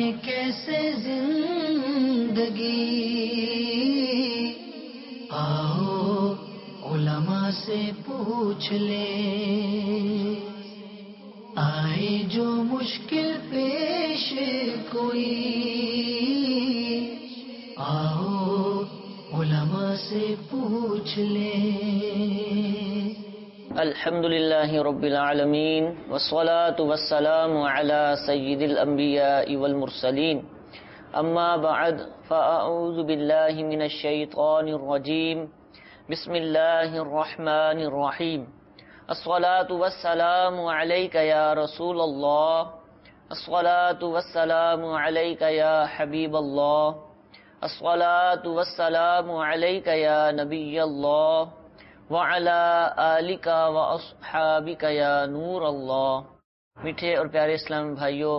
کیسے زندگی، آؤ علماء سے پوچھ لیں، آئے جو مشکل پیش کوئی، آؤ علماء سے پوچھ لیں۔ الحمدللہ رب العالمین والصلاة والسلام علی سید الانبیاء والمرسلین، اما بعد فاعوذ باللہ من الشیطان الرجیم، بسم اللہ الرحمن الرحیم۔ الصلاة والسلام علیک یا رسول اللہ، الصلاة والسلام علیک یا حبیب اللہ، الصلاة والسلام علیک یا نبی اللہ، وَعَلَىٰ آلِكَ وَأَصْحَابِكَ يَا نور اللہ۔ میٹھے اور پیارے اسلام بھائیوں،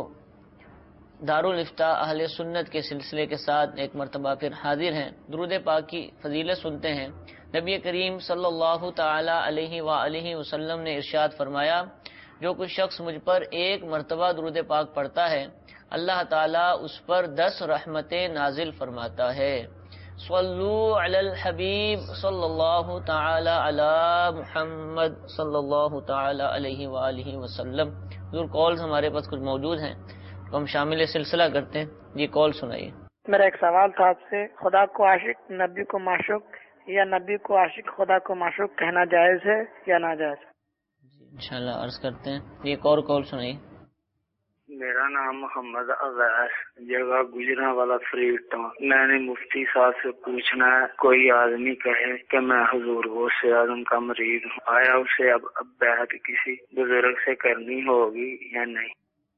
دارالفتاء اہل سنت کے سلسلے کے ساتھ ایک مرتبہ پھر حاضر ہیں۔ درود پاک کی فضیلت سنتے ہیں۔ نبی کریم صلی اللہ تعالی علیہ وآلہ وسلم نے ارشاد فرمایا، جو کوئی شخص مجھ پر ایک مرتبہ درود پاک پڑھتا ہے، اللہ تعالیٰ اس پر 10 رحمتیں نازل فرماتا ہے۔ صلو علی الحبیب صلی اللہ تعالی علی محمد صلی اللہ تعالی علیہ وآلہ وسلم۔ حضور کالز ہمارے پاس کچھ موجود ہیں تو ہم شامل سلسلہ کرتے ہیں۔ یہ کال سنائیے۔ میرا ایک سوال تھا آپ سے، خدا کو عاشق نبی کو معشوق، یا نبی کو عاشق خدا کو معشوق کہنا جائز ہے یا ناجائز؟ جی انشاءاللہ عرض کرتے ہیں۔ یہ ایک اور کال سنائیے۔ میرا نام محمد عزیز، جگہ گجرا والا فریڈ ٹاؤن۔ میں نے مفتی صاحب سے پوچھنا ہے، کوئی آدمی کہے کہ میں حضور غوث اعظم کا مرید ہوں، آیا اسے اب بیعت کسی بزرگ سے کرنی ہوگی یا نہیں؟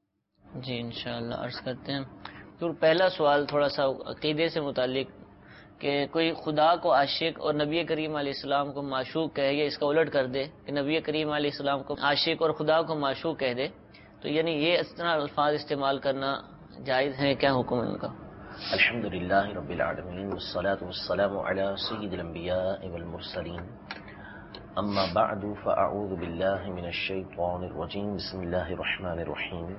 جی انشاءاللہ عرض کرتے ہیں۔ تو پہلا سوال تھوڑا سا عقیدے سے متعلق، کہ کوئی خدا کو عاشق اور نبی کریم علیہ السلام کو معشوق کہے، یا اس کا الٹ کر دے کہ نبی کریم علیہ السلام کو عاشق اور خدا کو معشوق کہہ دے، تو یعنی یہ اس طرح الفاظ استعمال کرنا جائز ہے؟ کیا حکم ہے ان کا؟ الحمدللہ رب العالمین والصلاة والسلام علی سید الانبیاء والمرسلین، اما بعد فاعوذ باللہ من الشیطان الرجیم، بسم اللہ الرحمن الرحیم۔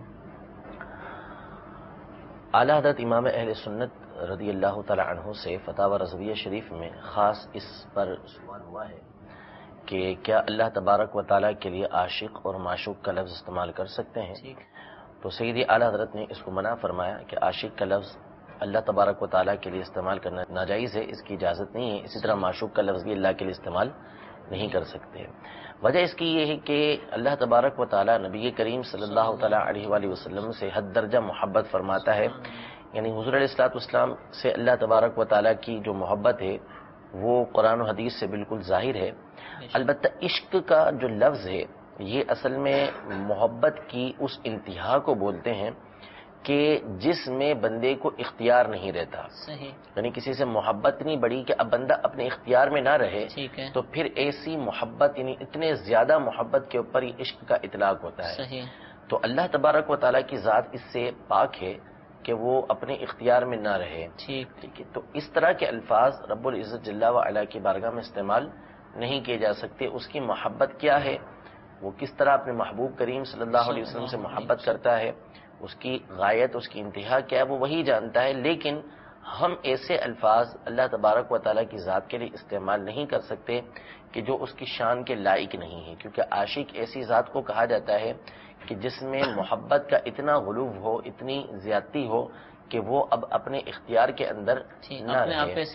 اعلیٰ حضرت امام اہل سنت رضی اللہ تعالی عنہ سے فتاوی رضویہ شریف میں خاص اس پر سوال ہوا ہے کہ کیا اللہ تبارک و تعالیٰ کے لیے عاشق اور معشوق کا لفظ استعمال کر سکتے ہیں؟ تو سیدی اعلیٰ حضرت نے اس کو منع فرمایا کہ عاشق کا لفظ اللہ تبارک و تعالیٰ کے لیے استعمال کرنا ناجائز ہے، اس کی اجازت نہیں ہے۔ اسی طرح معشوق کا لفظ بھی اللہ کے لیے استعمال نہیں کر سکتے۔ وجہ اس کی یہ ہے کہ اللہ تبارک و تعالیٰ نبی کریم صلی اللہ تعالیٰ علیہ وآلہ وسلم سے حد درجہ محبت فرماتا ہے، یعنی حضور علیہ الصلوۃ والسلام سے اللہ تبارک و تعالیٰ کی جو محبت ہے وہ قرآن و حدیث سے بالکل ظاہر ہے۔ البتہ عشق کا جو لفظ ہے یہ اصل میں محبت کی اس انتہا کو بولتے ہیں کہ جس میں بندے کو اختیار نہیں رہتا، یعنی کسی سے محبت اتنی بڑی کہ اب بندہ اپنے اختیار میں نہ رہے، تو پھر ایسی محبت، یعنی اتنے زیادہ محبت کے اوپر یہ عشق کا اطلاق ہوتا ہے۔ تو اللہ تبارک و تعالیٰ کی ذات اس سے پاک ہے کہ وہ اپنے اختیار میں نہ رہے، ٹھیک ہے۔ تو اس طرح کے الفاظ رب العزت جل وعلا کی بارگاہ میں استعمال نہیں کیے جا سکتے۔ اس کی محبت کیا ہے، وہ کس طرح اپنے محبوب کریم صلی اللہ علیہ وسلم سے محبت کرتا ہے، اس کی غایت، اس کی انتہا کیا ہے، وہ وہی جانتا ہے۔ لیکن ہم ایسے الفاظ اللہ تبارک و تعالیٰ کی ذات کے لیے استعمال نہیں کر سکتے کہ جو اس کی شان کے لائق نہیں ہے، کیونکہ عاشق ایسی ذات کو کہا جاتا ہے کہ جس میں محبت کا اتنا غلو ہو، اتنی زیادتی ہو کہ وہ اب اپنے اختیار کے اندر نہ رہے،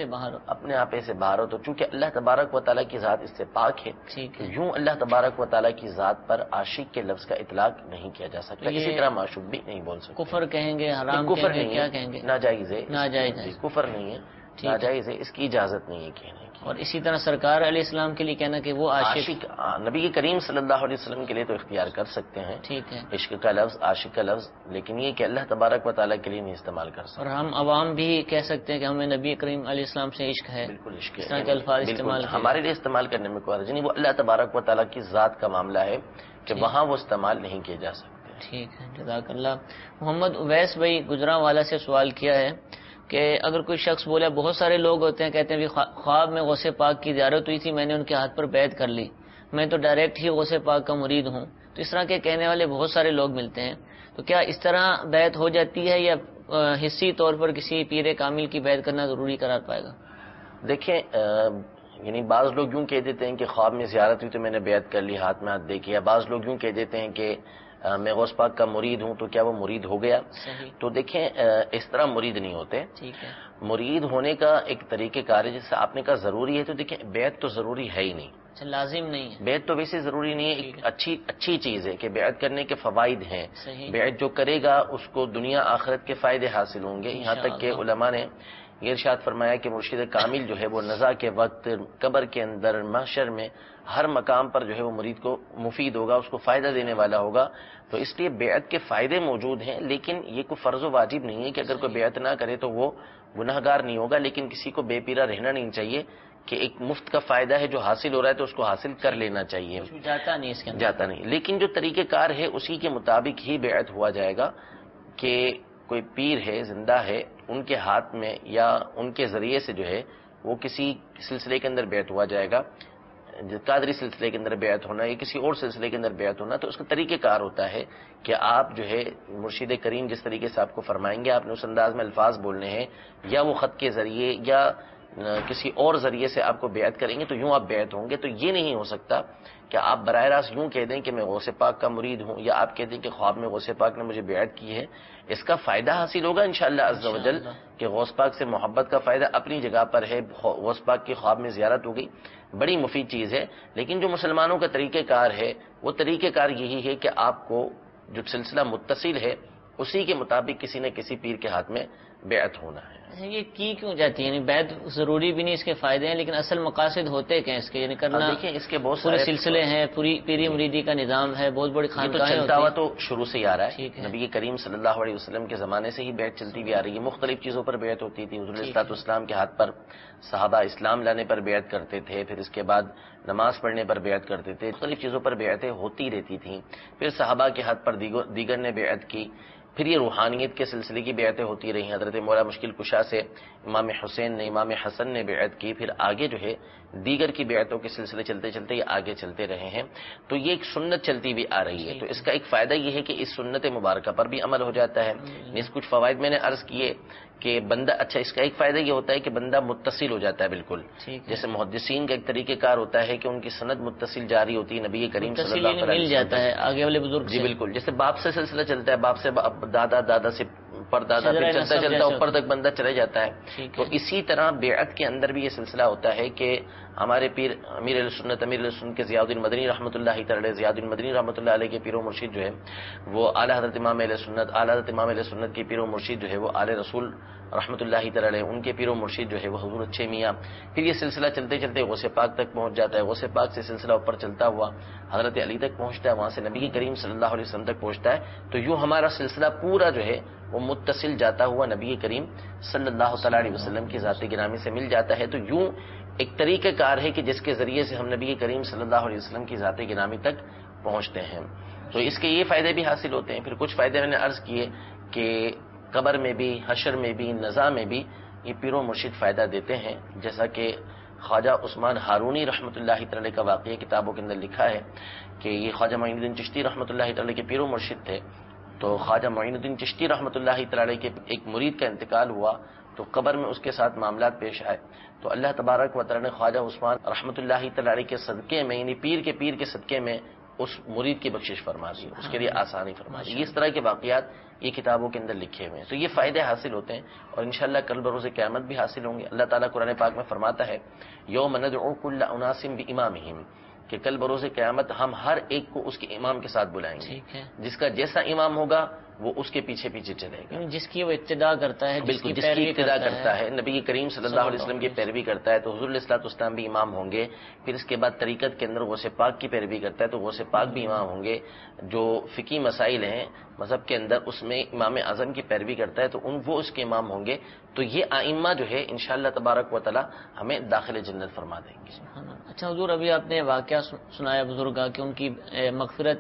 اپنے آپ سے باہر ہو۔ تو چونکہ اللہ تبارک و تعالیٰ کی ذات اس سے پاک ہے، یوں اللہ تبارک و تعالیٰ کی ذات پر عاشق کے لفظ کا اطلاق نہیں کیا جا سکتا، اسی طرح معشوق بھی نہیں بول سکتے۔ کفر کہیں گے، حرام کفر کہیں گے، نہیں کیا ہے، کہیں گے؟ ناجائز ہے، ناجائز ہے، کفر نہیں ہے، ناجائز ہے، اس کی اجازت نہیں ہے کہنے کی۔ اور اسی طرح سرکار علیہ السلام کے لیے کہنا کہ وہ عاشق، نبی کریم صلی اللہ علیہ وسلم کے لیے تو اختیار کر سکتے ہیں، ٹھیک ہے، عشق کا لفظ، عاشق کا لفظ، لیکن یہ کہ اللہ تبارک و تعالیٰ کے لیے نہیں استعمال کر سکتے۔ اور ہم عوام بھی کہہ سکتے ہیں کہ ہمیں نبی کریم علیہ السلام سے عشق ہے، بالکل عشق اس طرح کے الفاظ استعمال ہمارے لیے استعمال کرنے میں کوئی حرج نہیں، وہ اللہ تبارک و تعالیٰ کی ذات کا معاملہ ہے کہ وہاں وہ استعمال نہیں کیے جا سکتے۔ ٹھیک ہے، جزاک اللہ۔ محمد اویس بھائی گجرانوالہ سے سوال کیا ہے کہ اگر کوئی شخص بولے، بہت سارے لوگ ہوتے ہیں کہتے ہیں خواب میں غوث پاک کی زیارت ہوئی تھی، میں نے ان کے ہاتھ پر بیعت کر لی، میں تو ڈائریکٹ ہی غوث پاک کا مرید ہوں، تو اس طرح کے کہنے والے بہت سارے لوگ ملتے ہیں، تو کیا اس طرح بیعت ہو جاتی ہے یا حصی طور پر کسی پیر کامل کی بیعت کرنا ضروری قرار پائے گا؟ دیکھیں یعنی بعض لوگ یوں کہہ دیتے ہیں کہ خواب میں زیارت ہوئی تو میں نے بیعت کر لی، ہاتھ میں ہاتھ دے کے، یا بعض لوگ یوں کہہ دیتے ہیں کہ میں غوث پاک کا مرید ہوں تو کیا وہ مرید ہو گیا؟ صحیح. تو دیکھیں اس طرح مرید نہیں ہوتے. ٹھیک ہے. مرید ہونے کا ایک طریقہ کار ہے، جیسے آپ نے کہا ضروری ہے، تو دیکھیں بیعت تو ضروری ہے ہی نہیں. اچھا، لازم نہیں ہے. بیعت تو ویسے ضروری نہیں ہے، ایک اچھی چیز ہے کہ بیعت کرنے کے فوائد ہیں. صحیح. بیعت جو کرے گا اس کو دنیا آخرت کے فائدے حاصل ہوں گے. یہاں تک کہ علماء نے یہ ارشاد فرمایا کہ مرشد کامل جو ہے وہ نزا کے وقت، قبر کے اندر، محشر میں، ہر مقام پر جو ہے وہ مرید کو مفید ہوگا، اس کو فائدہ دینے والا ہوگا. تو اس لیے بیعت کے فائدے موجود ہیں، لیکن یہ کوئی فرض و واجب نہیں ہے کہ اگر کوئی بیعت نہ کرے تو وہ گناہ گار نہیں ہوگا. لیکن کسی کو بے پیرا رہنا نہیں چاہیے کہ ایک مفت کا فائدہ ہے جو حاصل ہو رہا ہے تو اس کو حاصل کر لینا چاہیے. جاتا نہیں اس کے اندر. جاتا نہیں. لیکن جو طریقہ کار ہے اسی کے مطابق ہی بیعت ہوا جائے گا کہ کوئی پیر ہے، زندہ ہے، ان کے ہاتھ میں یا ان کے ذریعے سے جو ہے وہ کسی سلسلے کے اندر بیعت ہوا جائے گا. قادری سلسلے کے اندر بیعت ہونا یا کسی اور سلسلے کے اندر بیعت ہونا، تو اس کا طریقہ کار ہوتا ہے کہ آپ جو ہے مرشد کریم جس طریقے سے آپ کو فرمائیں گے آپ نے اس انداز میں الفاظ بولنے ہیں، یا وہ خط کے ذریعے یا کسی اور ذریعے سے آپ کو بیعت کریں گے تو یوں آپ بیعت ہوں گے. تو یہ نہیں ہو سکتا کہ آپ براہ راست یوں کہہ دیں کہ میں غوث پاک کا مرید ہوں، یا آپ کہہ دیں کہ خواب میں غوث پاک نے مجھے بیعت کی ہے. اس کا فائدہ حاصل ہوگا انشاءاللہ عز و جل کہ غوث پاک سے محبت کا فائدہ اپنی جگہ پر ہے. غوث پاک کی خواب میں زیارت ہو گئی، بڑی مفید چیز ہے. لیکن جو مسلمانوں کا طریقہ کار ہے وہ طریقہ کار یہی ہے کہ آپ کو جو سلسلہ متصل ہے اسی کے مطابق کسی نہ کسی پیر کے ہاتھ میں بیعت ہونا ہے. یہ کی کیوں جاتی ہے؟ یعنی بیعت ضروری بھی نہیں، اس کے فائدے ہیں، لیکن اصل مقاصد ہوتے کیا اس کے؟ یعنی کرنا دیکھیں اس کے بہت پورے سارے سلسلے ہیں، پوری پیری مریدی کا نظام ہے، بہت بڑی خانقاہیں چلتا ہوا تو شروع سے ہی آ رہا ہے. ٹھیک ہے. نبی کریم صلی اللہ علیہ وسلم کے زمانے سے ہی بیعت چلتی ہوئی آ رہی ہے. مختلف چیزوں پر بیعت ہوتی تھی. حضور صلی اللہ علیہ وسلم کے ہاتھ پر صحابہ اسلام لانے پر بیعت کرتے تھے، پھر اس کے بعد نماز پڑھنے پر بیعت کرتے تھے. مختلف چیزوں پر بیعتیں ہوتی رہتی تھیں. پھر صحابہ کے ہاتھ پر دیگر نے بیعت کی. پھر یہ روحانیت کے سلسلے کی بیعتیں ہوتی رہی. حضرت مولا مشکل کشا سے امام حسین نے، امام حسن نے بیعت کی. پھر آگے جو ہے دیگر کی بیعتوں کے سلسلے چلتے چلتے یہ آگے چلتے رہے ہیں. تو یہ ایک سنت چلتی بھی آ رہی ہے. تو اس کا ایک فائدہ یہ ہے کہ اس سنت مبارکہ پر بھی عمل ہو جاتا ہے. اس کچھ فوائد میں نے عرض کیے کہ بندہ، اچھا اس کا ایک فائدہ یہ ہوتا ہے کہ بندہ متصل ہو جاتا ہے بالکل. جیسے محدثین کا ایک طریقہ کار ہوتا ہے کہ ان کی سند متصل جاری ہوتی ہے نبی کریم صلی اللہ علیہ وسلم مل جاتا ہے آگے والے بزرگ. جی بالکل. جیسے باپ سے سلسلہ چلتا ہے، باپ سے دادا، دادا سے پردادا، پھر چلتا چلتا اوپر تک بندہ چلے جاتا ہے. تو اسی طرح بیعت کے اندر بھی یہ سلسلہ ہوتا ہے کہ ہمارے پیر امیر السنت کے زیاد الدین مدنی رحمۃ اللہ تعالی، زیاد الدین مدنی رحمۃ اللہ علیہ کے پیر و مرشد جو ہے وہ اعلیٰ حضرت امام اہل سنت کے پیر و مرشد جو ہے وہ آل رسول رحمۃ اللہ تعالی، ان کے پیر و مرشد جو ہے وہ حضور اچھے میاں. پھر یہ سلسلہ چلتے چلتے غوث پاک تک پہنچ جاتا ہے. غوث پاک سے سلسلہ اوپر چلتا ہوا حضرت علی تک پہنچتا ہے، وہاں سے نبی کریم صلی اللہ علیہ وسلم تک پہنچتا ہے. تو یوں ہمارا سلسلہ پورا جو ہے وہ متصل جاتا ہوا نبی کریم صلی اللہ تعالی علیہ وسلم کی ذات گرامی سے مل جاتا ہے. تو یوں ایک طریقہ کار ہے کہ جس کے ذریعے سے ہم نبی کریم صلی اللہ علیہ وسلم کی ذات گرامی تک پہنچتے ہیں. تو اس کے یہ فائدے بھی حاصل ہوتے ہیں. پھر کچھ فائدے میں نے عرض کیے کہ قبر میں بھی، حشر میں بھی، نزا میں بھی یہ پیر و مرشد فائدہ دیتے ہیں. جیسا کہ خواجہ عثمان ہارونی رحمۃ اللہ تعالی کا واقعہ کتابوں کے اندر لکھا ہے کہ یہ خواجہ معین الدین چشتی رحمۃ اللہ تعالی کے پیر و مرشد تھے. تو خواجہ معین الدین چشتی رحمۃ اللہ تعالی کے ایک مرید کا انتقال ہوا تو قبر میں اس کے ساتھ معاملات پیش آئے. تو اللہ تبارک و تعالی نے خواجہ عثمان رحمۃ اللہ تعالی کے صدقے میں، یعنی پیر کے صدقے میں اس مرید کی بخشش فرما دی، اس کے لیے آسانی فرما دی. اس طرح کے واقعات یہ کتابوں کے اندر لکھے ہوئے ہیں. تو یہ فائدے حاصل ہوتے ہیں اور انشاءاللہ کل بروز قیامت بھی حاصل ہوں گے. اللہ تعالیٰ قرآن پاک میں فرماتا ہے یوم ندعو کل اناس بامامہم، کہ کل بروز قیامت ہم ہر ایک کو اس کے امام کے ساتھ بلائیں گے. جس کا جیسا امام ہوگا وہ اس کے پیچھے پیچھے چلے گا، جس کی وہ ابتدا کرتا ہے، بالکل جس کی ابتدا کرتا ہے، نبی کریم صلی اللہ علیہ وسلم کی پیروی کرتا ہے تو حضور علیہ الصلوۃ والسلام بھی امام ہوں گے. پھر اس کے بعد طریقت کے اندر غوث پاک کی پیروی کرتا ہے تو غوث پاک بھی امام ہوں گے. جو فقہی مسائل ہیں مذہب کے اندر اس میں امام اعظم کی پیروی کرتا ہے تو وہ اس کے امام ہوں گے. تو یہ ائمہ جو ہے انشاءاللہ تبارک و تعالی ہمیں داخل جنت فرما دیں گے. اچھا حضور، ابھی آپ نے واقعہ سنایا بزرگاں کہ ان کی مغفرت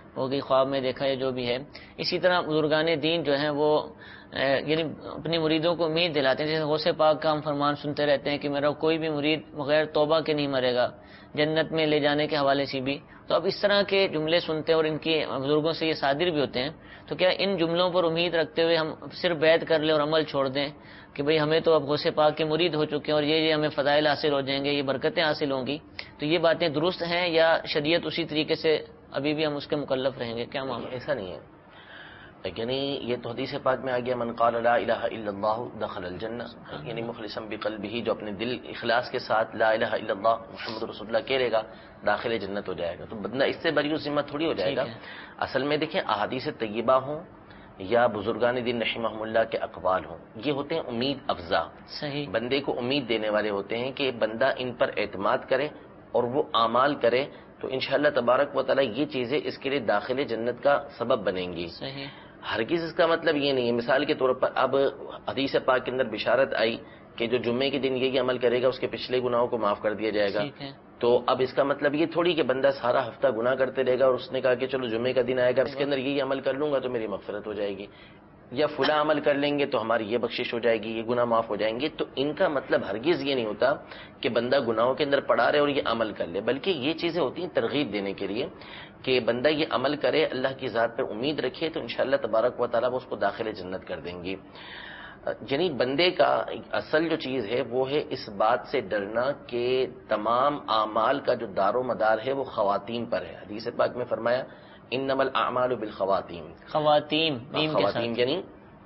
ہو گئی، خواب میں دیکھا یا جو بھی ہے. اسی طرح بزرگان دین جو ہیں وہ یعنی اپنے مریدوں کو امید دلاتے ہیں. جیسے غوث پاک کا ہم فرمان سنتے رہتے ہیں کہ میرا کوئی بھی مرید بغیر توبہ کے نہیں مرے گا، جنت میں لے جانے کے حوالے سے بھی. تو اب اس طرح کے جملے سنتے ہیں اور ان کی بزرگوں سے یہ صادر بھی ہوتے ہیں. تو کیا ان جملوں پر امید رکھتے ہوئے ہم صرف بیعت کر لیں اور عمل چھوڑ دیں کہ بھئی ہمیں تو اب غوث پاک کے مرید ہو چکے ہیں اور یہ ہمیں فضائل حاصل ہو جائیں گے، یہ برکتیں حاصل ہوں گی؟ تو یہ باتیں درست ہیں یا شریعت اسی طریقے سے ابھی بھی ہم اس کے مکلف رہیں گے؟ کیا معاملہ؟ ایسا نہیں ہے، یعنی یہ تو حدیث پاک میں آ گیا من قال لا الہ الا اللہ دخل الجنہ، یعنی مخلصا بقلبہ، جو اپنے دل اخلاص کے ساتھ لا الہ الا اللہ محمد رسول اللہ کہہ لے گا داخل جنت ہو جائے گا. تو بندہ اس سے بری ذمہ تھوڑی ہو جائے گا. اصل میں دیکھیں احادیث طیبہ ہوں یا بزرگان دین رحمہم اللہ کے اقوال ہوں، یہ ہوتے ہیں امید افزا، صحیح، بندے کو امید دینے والے ہوتے ہیں کہ بندہ ان پر اعتماد کرے اور وہ اعمال کرے تو انشاءاللہ تبارک و تعالی یہ چیزیں اس کے لیے داخل جنت کا سبب بنیں گی. صحیح. ہرگز اس کا مطلب یہ نہیں ہے. مثال کے طور پر اب حدیث پاک کے اندر بشارت آئی کہ جو جمعے کے دن یہ عمل کرے گا اس کے پچھلے گناہوں کو معاف کر دیا جائے گا. تو اب اس کا مطلب یہ تھوڑی کہ بندہ سارا ہفتہ گناہ کرتے رہے گا اور اس نے کہا کہ چلو جمعے کا دن آئے گا اس کے اندر یہ عمل کر لوں گا تو میری مغفرت ہو جائے گی، یا فلاں عمل کر لیں گے تو ہماری یہ بخشش ہو جائے گی، یہ گناہ معاف ہو جائیں گے. تو ان کا مطلب ہرگز یہ نہیں ہوتا کہ بندہ گناہوں کے اندر پڑا رہے اور یہ عمل کر لے، بلکہ یہ چیزیں ہوتی ہیں ترغیب دینے کے لیے کہ بندہ یہ عمل کرے، اللہ کی ذات پر امید رکھے تو انشاءاللہ تبارک و تعالیٰ وہ اس کو داخل جنت کر دیں گی. یعنی بندے کا اصل جو چیز ہے وہ ہے اس بات سے ڈرنا کہ تمام اعمال کا جو دار و مدار ہے وہ خواتین پر ہے. حدیث پاک میں فرمایا انما الاعمال بالخواتین، خواتین یعنی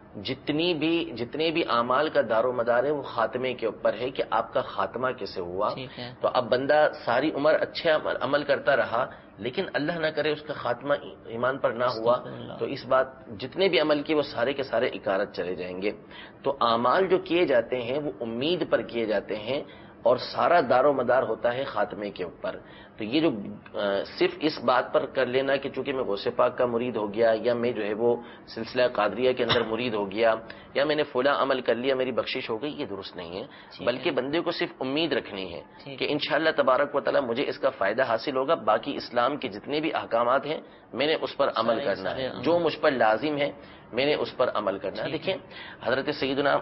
جتنے بھی اعمال کا دار و مدار ہے وہ خاتمے کے اوپر ہے کہ آپ کا خاتمہ کیسے ہوا. تو اب بندہ ساری عمر اچھے عمل کرتا رہا لیکن اللہ نہ کرے اس کا خاتمہ ایمان پر نہ ہوا تو اس بات جتنے بھی عمل کیے وہ سارے کے سارے اکارت چلے جائیں گے. تو اعمال جو کیے جاتے ہیں وہ امید پر کیے جاتے ہیں اور سارا دار و مدار ہوتا ہے خاتمے کے اوپر. تو یہ جو صرف اس بات پر کر لینا کہ چونکہ میں غوث پاک کا مرید ہو گیا یا میں جو ہے وہ سلسلہ قادریہ کے اندر مرید ہو گیا یا میں نے فلاں عمل کر لیا میری بخشش ہو گئی، یہ درست نہیں ہے. بلکہ بندے کو صرف امید رکھنی ہے کہ انشاءاللہ تبارک و تعالی مجھے اس کا فائدہ حاصل ہوگا، باقی اسلام کے جتنے بھی احکامات ہیں میں نے اس پر عمل کرنا ہے، جو مجھ پر لازم ہے میں نے اس پر عمل کرنا ہے. دیکھیں حضرت سیدنا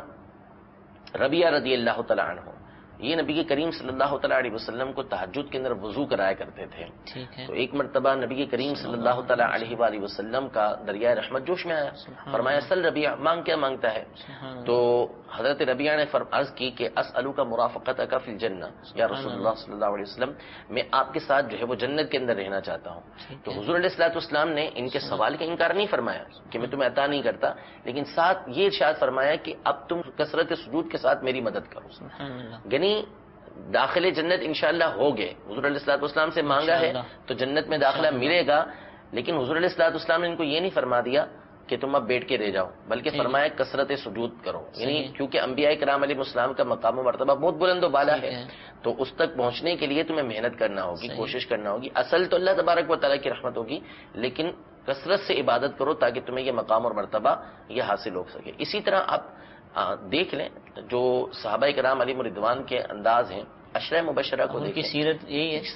ربیعہ رضی اللہ تعالی عنہ، یہ نبی کریم صلی اللہ تعالیٰ علیہ وسلم کو تہجد کے اندر وضو کرایا کرتے تھے. تو ایک مرتبہ نبی کریم صلی اللہ تعالیٰ علیہ وآلہ وسلم کا دریائے رحمت جوش میں آیا، فرمایا سل ربیعہ، مانگ کیا مانگتا ہے؟ تو حضرت ربیعہ نے عرض کی کہ اسألوک مرافقتک فی الجنہ، یا رسول اللہ صلی اللہ علیہ وسلم میں آپ کے ساتھ جو ہے وہ جنت کے اندر رہنا چاہتا ہوں. تو حضور علیہ الصلوۃ والسلام نے ان کے سوال کا انکار نہیں فرمایا کہ میں تمہیں عطا نہیں کرتا، لیکن ساتھ یہ ارشاد فرمایا کہ اب تم کثرت سجود کے ساتھ میری مدد کرو. یعنی داخل جنت انشاءاللہ ہوگے. حضور علیہ الصلوۃ والسلام سے مانگا ہے تو جنت میں داخلہ ملے گا، لیکن حضور علیہ الصلوۃ والسلام نے ان کو یہ نہیں فرما دیا کہ تم اب بیٹھ کے رہ جاؤ، بلکہ فرمایا کثرت سجود کرو. یعنی کیونکہ انبیاء کرام علیہ السلام کا مقام و مرتبہ بہت بلند و بالا ہے تو اس تک پہنچنے کے لیے تمہیں محنت کرنا ہوگی، کوشش کرنا ہوگی. اصل تو اللہ تبارک و تعالیٰ کی رحمت ہوگی لیکن کثرت سے عبادت کرو تاکہ تمہیں یہ مقام اور مرتبہ یہ حاصل ہو سکے. اسی طرح آپ دیکھ لیں جو صحابہ کرام علیہ رضوان کے انداز ہیں، عشرہ مبشرہ کو دیکھیں، سیرت یہی ہے،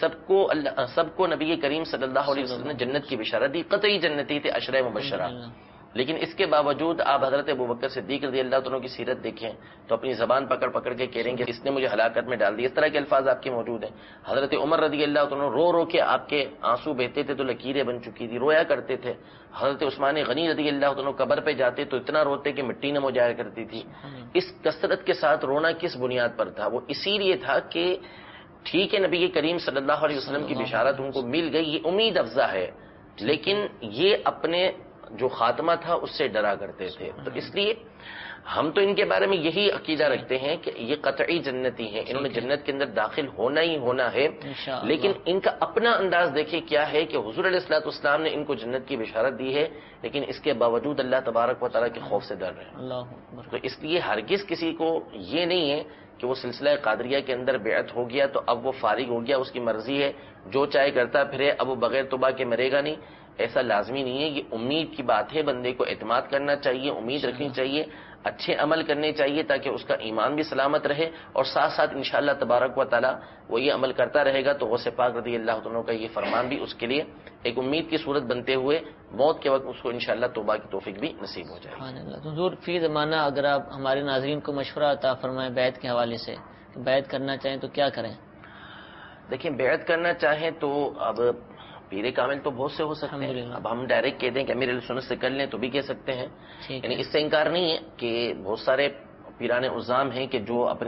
سب کو نبی کریم صلی اللہ علیہ وسلم نے جنت کی بشارت دی، قطعی جنتی تھے عشرہ مبشرہ. لیکن اس کے باوجود آپ حضرت ابوبکر صدیق رضی اللہ عنہ کی سیرت دیکھیں تو اپنی زبان پکڑ پکڑ کے کہہ رہے ہیں کہ اس نے مجھے ہلاکت میں ڈال دیا، اس طرح کے الفاظ آپ کے موجود ہیں. حضرت عمر رضی اللہ عنہ رو رو کے آپ کے آنسو بہتے تھے تو لکیریں بن چکی تھی، رویا کرتے تھے. حضرت عثمان غنی رضی اللہ عنہ قبر پہ جاتے تو اتنا روتے کہ مٹی نم ہو جایا کرتی تھی. اس کثرت کے ساتھ رونا کس بنیاد پر تھا؟ وہ اسی لیے تھا کہ ٹھیک ہے نبی کریم صلی اللہ علیہ وسلم کی بشارت ان کو مل گئی، یہ امید افزا ہے، لیکن یہ اپنے جو خاتمہ تھا اس سے ڈرا کرتے تھے. تو اس لیے ہم تو ان کے بارے میں یہی عقیدہ رکھتے ہیں کہ یہ قطعی جنتی ہیں، انہوں نے جنت کے اندر داخل ہونا ہی ہونا ہے. لیکن ان کا اپنا انداز دیکھیں کیا ہے کہ حضور علیہ الصلوۃ والسلام نے ان کو جنت کی بشارت دی ہے لیکن اس کے باوجود اللہ تبارک و تعالیٰ کے خوف سے ڈر رہے ہیں. تو اس لیے ہرگز کسی کو یہ نہیں ہے کہ وہ سلسلہ قادریہ کے اندر بیعت ہو گیا تو اب وہ فارغ ہو گیا، اس کی مرضی ہے جو چاہے کرتا پھرے، اب وہ بغیر توبہ کے مرے گا نہیں. ایسا لازمی نہیں ہے. یہ امید کی بات ہے, بندے کو اعتماد کرنا چاہیے, امید رکھنی چاہیے, اچھے عمل کرنے چاہیے تاکہ اس کا ایمان بھی سلامت رہے, اور ساتھ ساتھ انشاءاللہ تبارک و تعالی وہ یہ عمل کرتا رہے گا تو غوث پاک رضی اللہ عنہ کا یہ فرمان بھی اس کے لیے ایک امید کی صورت بنتے ہوئے موت کے وقت اس کو انشاءاللہ توبہ کی توفیق بھی نصیب ہو جائے. سبحان اللہ. تو حضور فی زمانہ اگر آپ ہمارے ناظرین کو مشورہ عطا فرمائیں بیعت کے حوالے سے, کہ بیعت کرنا چاہیں تو کیا کریں؟ دیکھیں, بیعت کرنا چاہیں تو اب پیر کامل تو بہت سے ہو سکتے ہیں. اب ہم ڈائریکٹ کہہ دیں کہ امیر اہل سنت سے کر لیں تو بھی کہہ سکتے ہیں, یعنی اس سے انکار نہیں ہے کہ بہت سارے پیران عظام ہیں کہ جو اپنے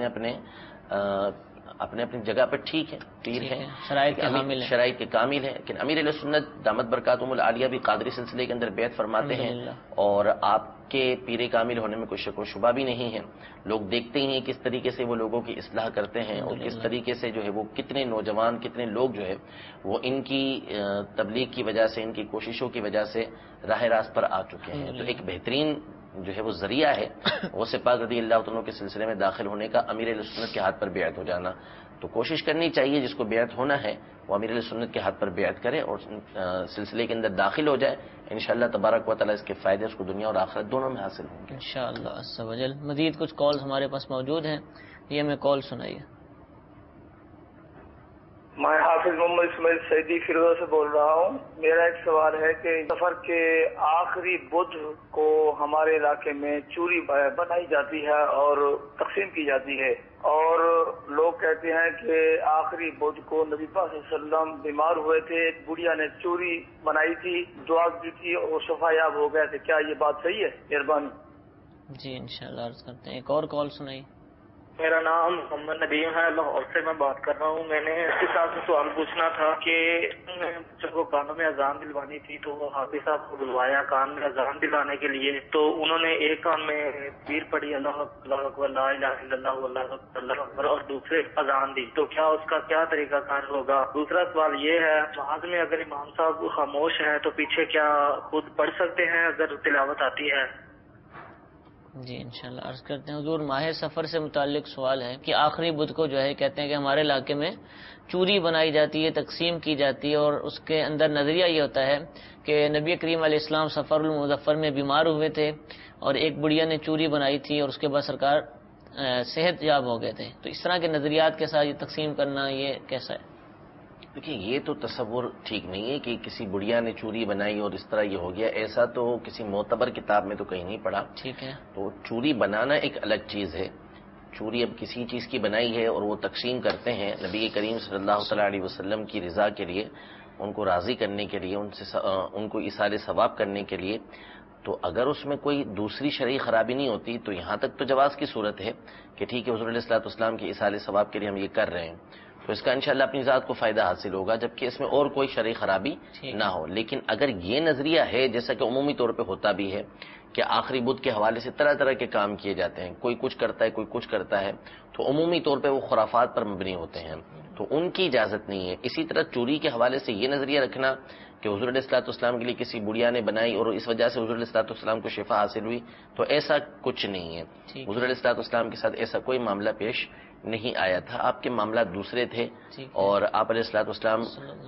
اپنی جگہ پہ ٹھیک ہے, پیر ہیں, شرائط کے کامل ہیں, لیکن امیر اہل سنت دامت برکاتہم العالیہ بھی قادری سلسلے کے اندر بیعت فرماتے ہیں, اور آپ کے پیر کامل ہونے میں کوئی شک و شبہ بھی نہیں ہے. لوگ دیکھتے ہی ہیں کس طریقے سے وہ لوگوں کی اصلاح کرتے ہیں, اور کس طریقے سے جو ہے وہ کتنے نوجوان, کتنے لوگ جو ہے وہ ان کی تبلیغ کی وجہ سے, ان کی کوششوں کی وجہ سے راہ راست پر آ چکے ہیں. تو ایک بہترین جو ہے وہ ذریعہ ہے غوث پاک رضی اللہ عنہ کے سلسلے میں داخل ہونے کا امیر اہل سنت کے ہاتھ پر بیعت ہو جانا. تو کوشش کرنی چاہیے جس کو بیعت ہونا ہے وہ امیر اہل سنت کے ہاتھ پر بیعت کرے اور سلسلے کے اندر داخل ہو جائے. انشاءاللہ تبارک و تعالی اس کے فائدے اس کو دنیا اور آخرت دونوں میں حاصل ہوں گے انشاءاللہ عز و جل. مزید کچھ کالز ہمارے پاس موجود ہیں, یہ ہمیں کال سنائیے. میں حافظ محمد اسماعیل سعیدی فیروزہ سے بول رہا ہوں. میرا ایک سوال ہے کہ سفر کے آخری بدھ کو ہمارے علاقے میں چوری بنائی جاتی ہے اور تقسیم کی جاتی ہے, اور لوگ کہتے ہیں کہ آخری بدھ کو نبی پاک صلی اللہ علیہ وسلم بیمار ہوئے تھے, ایک بڑھیا نے چوری بنائی تھی, دعا کی تھی اور شفا یاب ہو گئے تھے. کیا یہ بات صحیح ہے؟ مہربانی. جی انشاءاللہ عرض کرتے ہیں. ایک اور کال سنائی. میرا نام محمد ندیم ہے, لاہور سے میں بات کر رہا ہوں. میں نے اس کے ساتھ سوال پوچھنا تھا کہ جب وہ کانوں میں اذان دلوانی تھی تو وہ حافظ صاحب کو بلوایا کان میں اذان دلانے کے لیے, تو انہوں نے ایک کان میں پیر پڑھی اللہ اکبر لا الہ الا اللہ اللہ اکبر, اور دوسرے اذان دی, تو کیا اس کا کیا طریقہ کار ہوگا؟ دوسرا سوال یہ ہے, نماز میں اگر امام صاحب خاموش ہیں تو پیچھے کیا خود پڑھ سکتے ہیں اگر تلاوت آتی ہے؟ جی انشاءاللہ عرض کرتے ہیں. حضور ماہ سفر سے متعلق سوال ہے کہ آخری بدھ کو جو ہے کہتے ہیں کہ ہمارے علاقے میں چوری بنائی جاتی ہے, تقسیم کی جاتی ہے, اور اس کے اندر نظریہ یہ ہوتا ہے کہ نبی کریم علیہ السلام سفر المظفر میں بیمار ہوئے تھے اور ایک بڑھیا نے چوری بنائی تھی اور اس کے بعد سرکار صحت یاب ہو گئے تھے. تو اس طرح کے نظریات کے ساتھ یہ تقسیم کرنا یہ کیسا ہے؟ دیکھیے, یہ تو تصور ٹھیک نہیں ہے کہ کسی بڑھیا نے چوری بنائی اور اس طرح یہ ہو گیا. ایسا تو کسی معتبر کتاب میں تو کہیں نہیں پڑھا. ٹھیک ہے, تو چوری بنانا ایک الگ چیز ہے. چوری اب کسی چیز کی بنائی ہے اور وہ تقسیم کرتے ہیں نبی کریم صلی اللہ تعالی علیہ وسلم کی رضا کے لیے, ان کو راضی کرنے کے لیے, ان کو ایصال ثواب کرنے کے لیے, تو اگر اس میں کوئی دوسری شرعی خرابی نہیں ہوتی تو یہاں تک تو جواز کی صورت ہے کہ ٹھیک ہے حضور علیہ الصلوۃ والسلام کے ایصال ثواب کے لیے ہم یہ کر رہے ہیں, تو اس کا انشاءاللہ اپنی ذات کو فائدہ حاصل ہوگا, جبکہ اس میں اور کوئی شرعی خرابی نہ ہو. لیکن اگر یہ نظریہ ہے, جیسا کہ عمومی طور پہ ہوتا بھی ہے کہ آخری بدھ کے حوالے سے طرح طرح کے کام کیے جاتے ہیں, کوئی کچھ کرتا ہے کوئی کچھ کرتا ہے, تو عمومی طور پہ وہ خرافات پر مبنی ہوتے ہیں, تو ان کی اجازت نہیں ہے. اسی طرح چوری کے حوالے سے یہ نظریہ رکھنا کہ حضور علیہ الصلوۃ والسلام کے لیے کسی بڑھیا نے بنائی اور اس وجہ سے حضور علیہ الصلوۃ والسلام کو شفا حاصل ہوئی, تو ایسا کچھ نہیں ہے. حضور علیہ الصلوۃ والسلام کے ساتھ ایسا کوئی معاملہ پیش نہیں آیا تھا. آپ کے معاملات دوسرے تھے, اور آپ علیہ الصلوۃ والسلام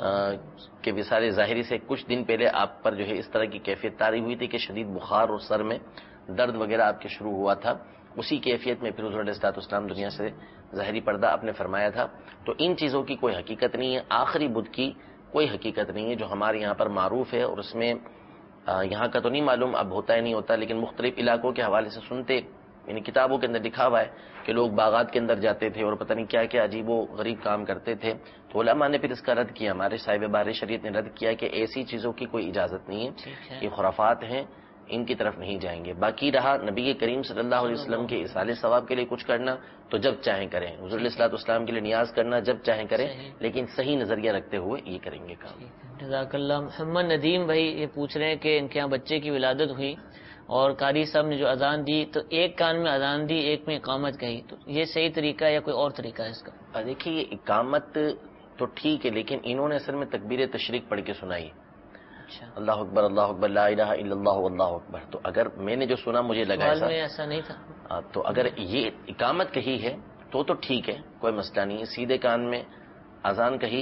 کے وصال ظاہری سے کچھ دن پہلے آپ پر جو ہے اس طرح کی کیفیت طاری ہوئی تھی کہ شدید بخار اور سر میں درد وغیرہ آپ کے شروع ہوا تھا. اسی کیفیت میں پھر حضور علیہ الصلوۃ والسلام دنیا سے ظاہری پردہ آپ نے فرمایا تھا. تو ان چیزوں کی کوئی حقیقت نہیں ہے. آخری بدھ کی کوئی حقیقت نہیں ہے جو ہمارے یہاں پر معروف ہے, اور اس میں یہاں کا تو نہیں معلوم اب ہوتا ہے نہیں ہوتا, لیکن مختلف علاقوں کے حوالے سے سنتے, یعنی کتابوں کے اندر لکھا ہوا ہے کہ لوگ باغات کے اندر جاتے تھے اور پتہ نہیں کیا کیا عجیب و غریب کام کرتے تھے. تو علماء نے پھر اس کا رد کیا, ہمارے صاحب بحر شریعت نے رد کیا کہ ایسی چیزوں کی کوئی اجازت نہیں ہے, یہ خرافات ہیں, ان کی طرف نہیں جائیں گے. باقی رہا نبی کریم صلی اللہ علیہ وسلم کے ایصال ثواب کے لیے کچھ کرنا تو جب چاہیں کریں, حضور علیہ الصلوۃ والسلام کے لیے نیاز کرنا جب چاہیں کریں, لیکن صحیح نظریہ رکھتے ہوئے یہ کریں گے کام. جزاک اللہ. محمد ندیم بھائی یہ پوچھ رہے ہیں کہ ان کے یہاں بچے کی ولادت ہوئی اور قاری صاحب نے جو اذان دی تو ایک کان میں اذان دی ایک میں اقامت کہی, تو یہ صحیح طریقہ ہے یا کوئی اور طریقہ ہے اس کا؟ دیکھیے, یہ اقامت تو ٹھیک ہے, لیکن انہوں نے اصل میں تکبیر تشریق پڑھ کے سنائی, اللہ اکبر لا الہ الا اللہ واللہ اکبر. تو اگر میں نے جو سنا مجھے لگا ایسا نہیں تھا, تو اگر یہ اقامت کہی ہے تو ٹھیک ہے, کوئی مسئلہ نہیں ہے. سیدھے کان میں اذان کہی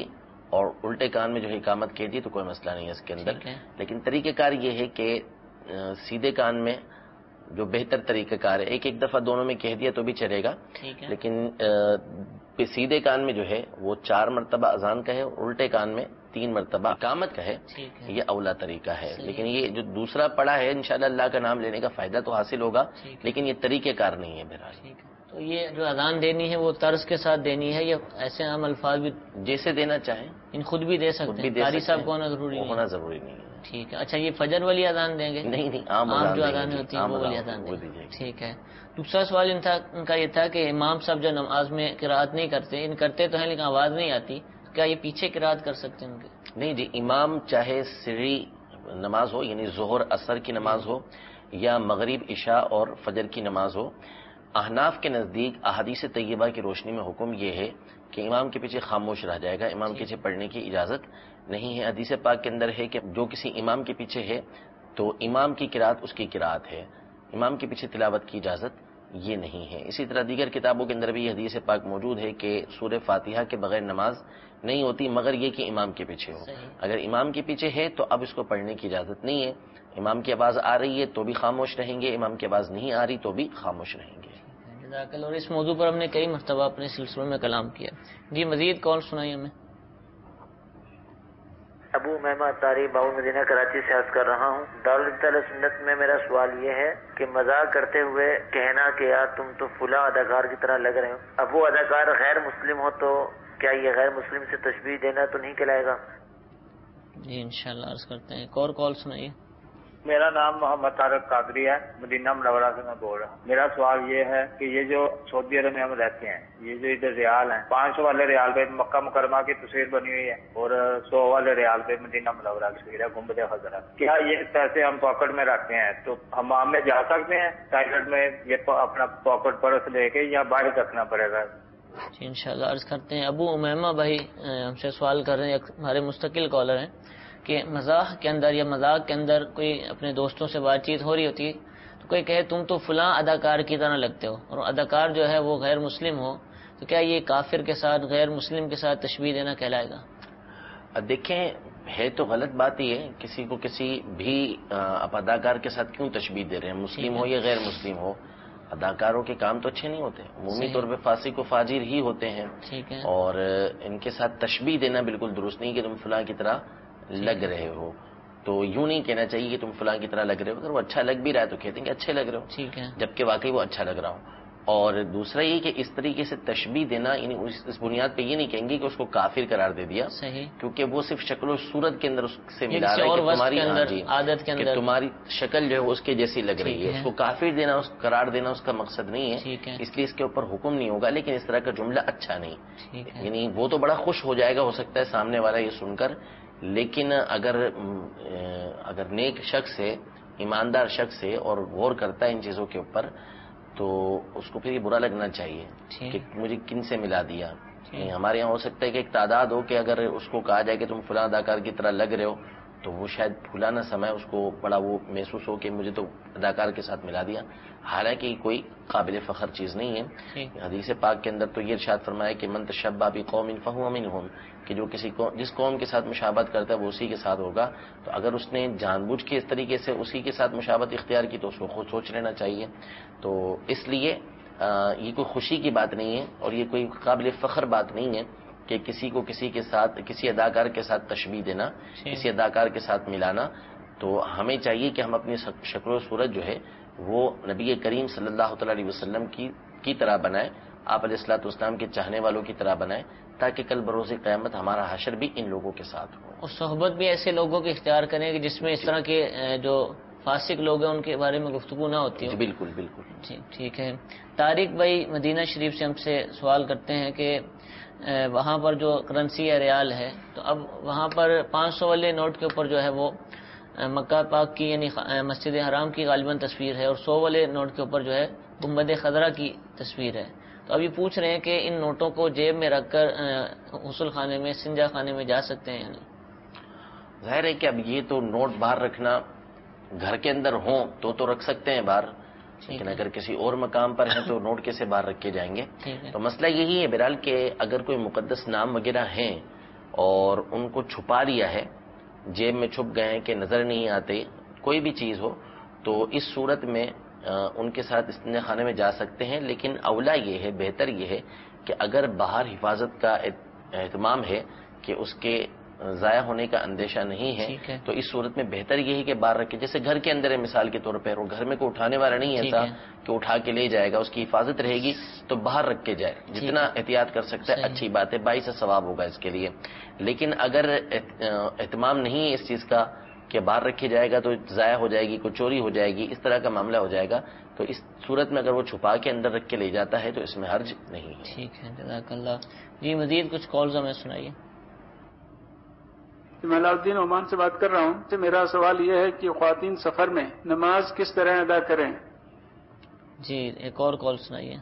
اور الٹے کان میں جو ہے اقامت کہہ دی تو کوئی مسئلہ نہیں ہے اس کے اندر. لیکن طریقہ کار یہ ہے کہ سیدھے کان میں جو بہتر طریقہ کار ہے ایک دفعہ دونوں میں کہہ دیا تو بھی چلے گا, لیکن سیدھے کان میں جو ہے وہ 4 مرتبہ اذان کا ہے, اور الٹے کان میں 3 مرتبہ اقامت کا ہے. یہ اولا طریقہ ہے. لیکن یہ جو دوسرا پڑا ہے انشاءاللہ اللہ کا نام لینے کا فائدہ تو حاصل ہوگا, لیکن یہ طریقہ کار نہیں ہے بہرحال. تو یہ جو اذان دینی ہے وہ طرز کے ساتھ دینی ہے یا ایسے عام الفاظ بھی جیسے دینا چاہیں ان خود بھی دے سکتے ہیں؟ قاری صاحب کو ہونا ضروری نہیں؟ ہونا ضروری نہیں ہے. ٹھیک ہے. اچھا, یہ فجر والی اذان دیں گے؟ نہیں, عام جو اذانیں ہوتی ہیں وہ والی اذان دیں گے. ٹھیک ہے. دوسرا سوال ان کا یہ تھا کہ امام صاحب جو نماز میں قرات نہیں کرتے, ان کرتے تو ہیں لیکن آواز نہیں آتی, کیا یہ پیچھے قرات کر سکتے ہیں ان کے؟ نہیں جی, امام چاہے سری نماز ہو یعنی ظہر اثر کی نماز ہو یا مغرب عشاء اور فجر کی نماز ہو, احناف کے نزدیک احادیث طیبہ کی روشنی میں حکم یہ ہے کہ امام کے پیچھے خاموش رہ جائے گا, امام کے پیچھے پڑھنے کی اجازت نہیں ہے. حدیث پاک کے اندر ہے کہ جو کسی امام کے پیچھے ہے تو امام کی قرات اس کی قرات ہے, امام کے پیچھے تلاوت کی اجازت یہ نہیں ہے. اسی طرح دیگر کتابوں کے اندر بھی یہ حدیث پاک موجود ہے کہ سورہ فاتحہ کے بغیر نماز نہیں ہوتی مگر یہ کہ امام کے پیچھے ہو. اگر امام کے پیچھے ہے تو اب اس کو پڑھنے کی اجازت نہیں ہے. امام کی آواز آ رہی ہے تو بھی خاموش رہیں گے, امام کی آواز نہیں آ رہی تو بھی خاموش رہیں گے. اور اس موضوع پر ہم نے کئی مرتبہ اپنے سلسلوں میں کلام کیا. جی مزید کال سنائیے ہمیں. ابو محمد طاری باؤ مدینہ کراچی سے عرض کر رہا ہوں. دارالفتا سنت میں میرا سوال یہ ہے کہ مذاق کرتے ہوئے کہنا کہ یار تم تو فلاں اداکار کی طرح لگ رہے ہو, اب وہ اداکار غیر مسلم ہو تو کیا یہ غیر مسلم سے تشبیہ دینا تو نہیں کہلائے گا؟ جی انشاءاللہ عرض کرتے ہیں. ایک اور کال سنائیے. میرا نام محمد طارق قادری ہے, مدینہ منورہ سے میں بول رہا ہوں. میرا سوال یہ ہے کہ یہ جو سعودی عرب میں ہم رہتے ہیں, یہ جو ادھر ریال ہیں, 500 والے ریال پہ مکہ مکرمہ کی تصویر بنی ہوئی ہے اور 100 والے ریال پہ مدینہ منورہ کی تصویر ہے, گنبد خضرا. کیا یہ پیسے ہم پاکٹ میں رکھتے ہیں تو حمام میں جا سکتے ہیں ٹائلٹ میں, یہ اپنا پاکٹ پرس لے کے, یا باہر رکھنا پڑے گا؟ جی انشاءاللہ عرض کرتے ہیں. ابو امیمہ بھائی ہم سے سوال کر رہے ہیں, ہمارے مستقل کالر ہیں, کہ مزاح کے اندر یا مذاق کے اندر کوئی اپنے دوستوں سے بات چیت ہو رہی ہوتی ہے تو کوئی کہے تم تو فلاں اداکار کی طرح لگتے ہو, اور اداکار جو ہے وہ غیر مسلم ہو, تو کیا یہ کافر کے ساتھ غیر مسلم کے ساتھ تشبیہ دینا کہلائے گا؟ دیکھیں, ہے تو غلط بات ہی ہے. کسی کو کسی بھی آپ اداکار کے ساتھ کیوں تشبیہ دے رہے ہیں, مسلم ہو یا غیر مسلم ہو. اداکاروں کے کام تو اچھے نہیں ہوتے, عمومی طور پہ فاسق و فاجر ہی ہوتے ہیں, اور ان کے ساتھ تشبیہ دینا بالکل درست نہیں کہ تم فلاں کی طرح لگ رہے ہو. تو یوں نہیں کہنا چاہیے کہ تم فلاں کی طرح لگ رہے ہو. اگر وہ اچھا لگ بھی رہا ہے تو کہتے ہیں کہ اچھے لگ رہے ہو, جبکہ واقعی وہ اچھا لگ رہا ہو. اور دوسرا یہ کہ اس طریقے سے تشبیہ دینا, یعنی اس بنیاد پہ یہ نہیں کہیں گے کہ اس کو کافر قرار دے دیا, کیونکہ وہ صرف شکل و صورت کے اندر اس سے ملا رہا ہے کہ تمہاری عادت کے اندر تمہاری شکل جو ہے اس کے جیسی لگ رہی ہے. اس کو کافر دینا, قرار دینا اس کا مقصد نہیں ہے, اس لیے اس کے اوپر حکم نہیں ہوگا. لیکن اس طرح کا جملہ اچھا نہیں, یعنی وہ تو بڑا خوش ہو جائے گا ہو سکتا ہے سامنے والا یہ سن کر, لیکن اگر نیک شخص ہے, ایماندار شخص ہے اور غور کرتا ہے ان چیزوں کے اوپر, تو اس کو پھر یہ برا لگنا چاہیے کہ مجھے کن سے ملا دیا. ہمارے یہاں ہو سکتا ہے کہ ایک تعداد ہو کہ اگر اس کو کہا جائے کہ تم فلاں اداکار کی طرح لگ رہے ہو تو وہ شاید پھولا نہ سمے, اس کو بڑا وہ محسوس ہو کہ مجھے تو اداکار کے ساتھ ملا دیا, حالانکہ کوئی قابل فخر چیز نہیں ہے. حدیث پاک کے اندر تو یہ ارشاد فرمایا کہ من تشبہ بقوم فہو منہم, کہ جو جس قوم کے ساتھ مشابہت کرتا ہے وہ اسی کے ساتھ ہوگا. تو اگر اس نے جان بوجھ کے اس طریقے سے اسی کے ساتھ مشابہت اختیار کی تو اس کو خود سوچ لینا چاہیے. تو اس لیے یہ کوئی خوشی کی بات نہیں ہے اور یہ کوئی قابل فخر بات نہیں ہے کہ کسی کو کسی کے ساتھ, کسی اداکار کے ساتھ تشبیہ دینا, کسی اداکار کے ساتھ ملانا. تو ہمیں چاہیے کہ ہم اپنی شکل و صورت جو ہے وہ نبی کریم صلی اللہ تعالی علیہ وسلم کی طرح بنائیں, آپ علیہ الصلوۃ والسلام کے چاہنے والوں کی طرح بنائیں, تاکہ کل بروز قیامت ہمارا حشر بھی ان لوگوں کے ساتھ ہو. اور صحبت بھی ایسے لوگوں کی اختیار کریں کہ جس میں اس طرح کے جو فاسق لوگ ہیں ان کے بارے میں گفتگو نہ ہوتی ہو. بالکل بالکل ٹھیک ہے. طارق بھائی مدینہ شریف سے ہم سے سوال کرتے ہیں کہ وہاں پر جو کرنسی ہے ریال ہے, تو اب وہاں پر 500 والے نوٹ کے اوپر جو ہے وہ مکہ پاک کی یعنی مسجد حرام کی غالباً تصویر ہے, اور 100 والے نوٹ کے اوپر جو ہے گنبد خضرا کی تصویر ہے. تو ابھی پوچھ رہے ہیں کہ ان نوٹوں کو جیب میں رکھ کر غسل خانے میں, استنجا خانے میں جا سکتے ہیں یعنی؟ ظاہر ہے کہ اب یہ تو نوٹ باہر رکھنا, گھر کے اندر ہوں تو رکھ سکتے ہیں باہر, لیکن اگر کسی اور مقام پر ہیں تو نوٹ کیسے باہر رکھ کے جائیں گے. تو مسئلہ یہی ہے بہرحال کہ اگر کوئی مقدس نام وغیرہ ہیں اور ان کو چھپا لیا ہے، جیب میں چھپ گئے ہیں کہ نظر نہیں آتے، کوئی بھی چیز ہو، تو اس صورت میں ان کے ساتھ استنجا خانے میں جا سکتے ہیں، لیکن اولا یہ ہے، بہتر یہ ہے کہ اگر باہر حفاظت کا اہتمام ہے کہ اس کے ضائع ہونے کا اندیشہ نہیں ہے تو اس صورت میں بہتر یہ ہے کہ باہر رکھے، جیسے گھر کے اندر ہے مثال کے طور پر، اور گھر میں کوئی اٹھانے والا نہیں ایسا کہ اٹھا کے لے جائے گا، اس کی حفاظت رہے گی تو باہر رکھ کے جائے، جتنا احتیاط کر سکتا ہے اچھی بات ہے، 22 ثواب ہوگا اس کے لیے۔ لیکن اگر اہتمام نہیں ہے اس چیز کا کہ باہر رکھے جائے گا تو ضائع ہو جائے گی، کوئی چوری ہو جائے گی، اس طرح کا معاملہ ہو جائے گا، تو اس صورت میں اگر وہ چھپا کے اندر رکھ کے لے جاتا ہے تو اس میں حرج نہیں ہے۔ ٹھیک ہے، جزاک اللہ۔ جی مزید کچھ کالز ہمیں سنائیے۔ میں علاؤدین عمان سے بات کر رہا ہوں۔ میرا سوال یہ ہے کہ خواتین سفر میں نماز کس طرح ادا کریں؟ جی ایک اور کال سنائیے۔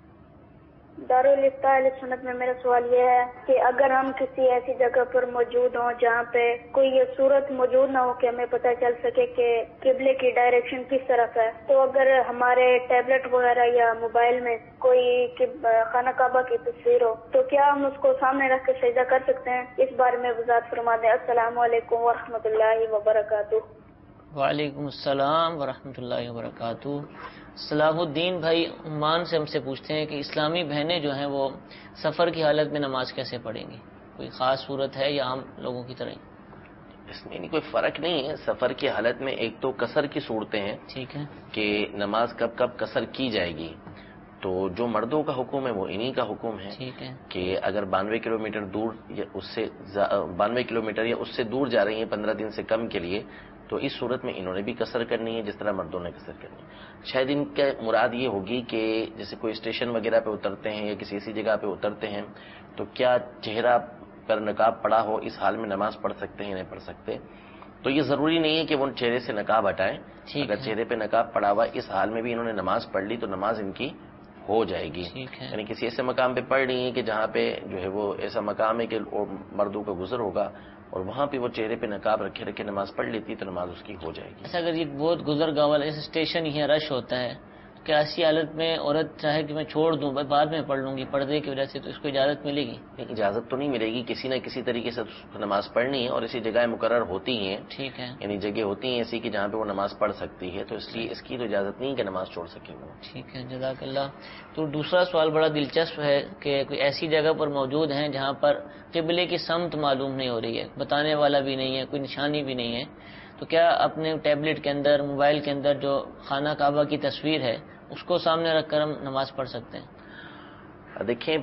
دارالفتاح اہل سنت میں میرا سوال یہ ہے کہ اگر ہم کسی ایسی جگہ پر موجود ہوں جہاں پہ کوئی یہ صورت موجود نہ ہو کہ ہمیں پتہ چل سکے کہ قبلے کی ڈائریکشن کس طرف ہے، تو اگر ہمارے ٹیبلٹ وغیرہ یا موبائل میں کوئی خانہ کعبہ کی تصویر ہو تو کیا ہم اس کو سامنے رکھ کے سجدہ کر سکتے ہیں؟ اس بارے میں وضاحت فرما دیں۔ السلام علیکم ورحمۃ اللہ وبرکاتہ۔ وعلیکم السلام ورحمۃ اللہ وبرکاتہ۔ صلاح الدین بھائی عمان سے ہم سے پوچھتے ہیں کہ اسلامی بہنیں جو ہیں وہ سفر کی حالت میں نماز کیسے پڑھیں گی؟ کوئی خاص صورت ہے یا عام لوگوں کی طرح؟ اس میں کوئی فرق نہیں ہے، سفر کی حالت میں ایک تو قصر کی صورتیں ہیں، ٹھیک ہے، کہ نماز کب کب قصر کی جائے گی، تو جو مردوں کا حکم ہے وہ انہی کا حکم ہے، ٹھیک ہے، کہ اگر 92 کلومیٹر دور یا اس سے 92 کلومیٹر یا اس سے دور جا رہی ہیں 15 دن سے کم کے لیے، تو اس صورت میں انہوں نے بھی قصر کرنی ہے جس طرح مردوں نے قصر کرنی ہے۔ شاید ان کا مراد یہ ہوگی کہ جیسے کوئی اسٹیشن وغیرہ پہ اترتے ہیں یا کسی ایسی جگہ پہ اترتے ہیں تو کیا چہرہ پر نقاب پڑا ہو اس حال میں نماز پڑھ سکتے ہیں یا نہیں پڑھ سکتے، تو یہ ضروری نہیں ہے کہ وہ چہرے سے نقاب ہٹائیں، اگر چہرے پہ نقاب پڑا ہوا اس حال میں بھی انہوں نے نماز پڑھ لی تو نماز ان کی ہو جائے گی، یعنی کسی ایسے مقام پہ پڑھ رہی ہیں کہ جہاں پہ جو ہے وہ ایسا مقام ہے کہ مردوں کا گزر ہوگا اور وہاں پہ وہ چہرے پہ نقاب رکھے نماز پڑھ لیتی تو نماز اس کی ہو جائے گی۔ اچھا، اگر یہ بہت گزرگاہ والا اس اسٹیشن ہی رش ہوتا ہے تو کیا ایسی حالت میں عورت چاہے کہ میں چھوڑ دوں بعد میں پڑھ لوں گی پردے کی وجہ سے، تو اس کو اجازت ملے گی؟ نہیں، اجازت تو نہیں ملے گی، کسی نہ کسی طریقے سے نماز پڑھنی ہے اور اسی جگہ مقرر ہوتی ہیں، ٹھیک ہے، یعنی جگہ ہوتی ہیں ایسی کہ جہاں پہ وہ نماز پڑھ سکتی ہے، تو اس لیے اس کی تو اجازت نہیں کہ نماز چھوڑ سکے وہ۔ ٹھیک ہے، جزاک اللہ۔ تو دوسرا سوال بڑا دلچسپ ہے کہ کوئی ایسی جگہ پر موجود ہیں جہاں پر قبلے کی سمت معلوم نہیں ہو رہی ہے، بتانے والا بھی نہیں ہے، کوئی نشانی بھی نہیں ہے، تو کیا اپنے ٹیبلٹ کے اندر موبائل کے اندر جو خانہ کعبہ کی تصویر ہے اس کو سامنے رکھ کر ہم نماز پڑھ سکتے ہیں؟ دیکھیں،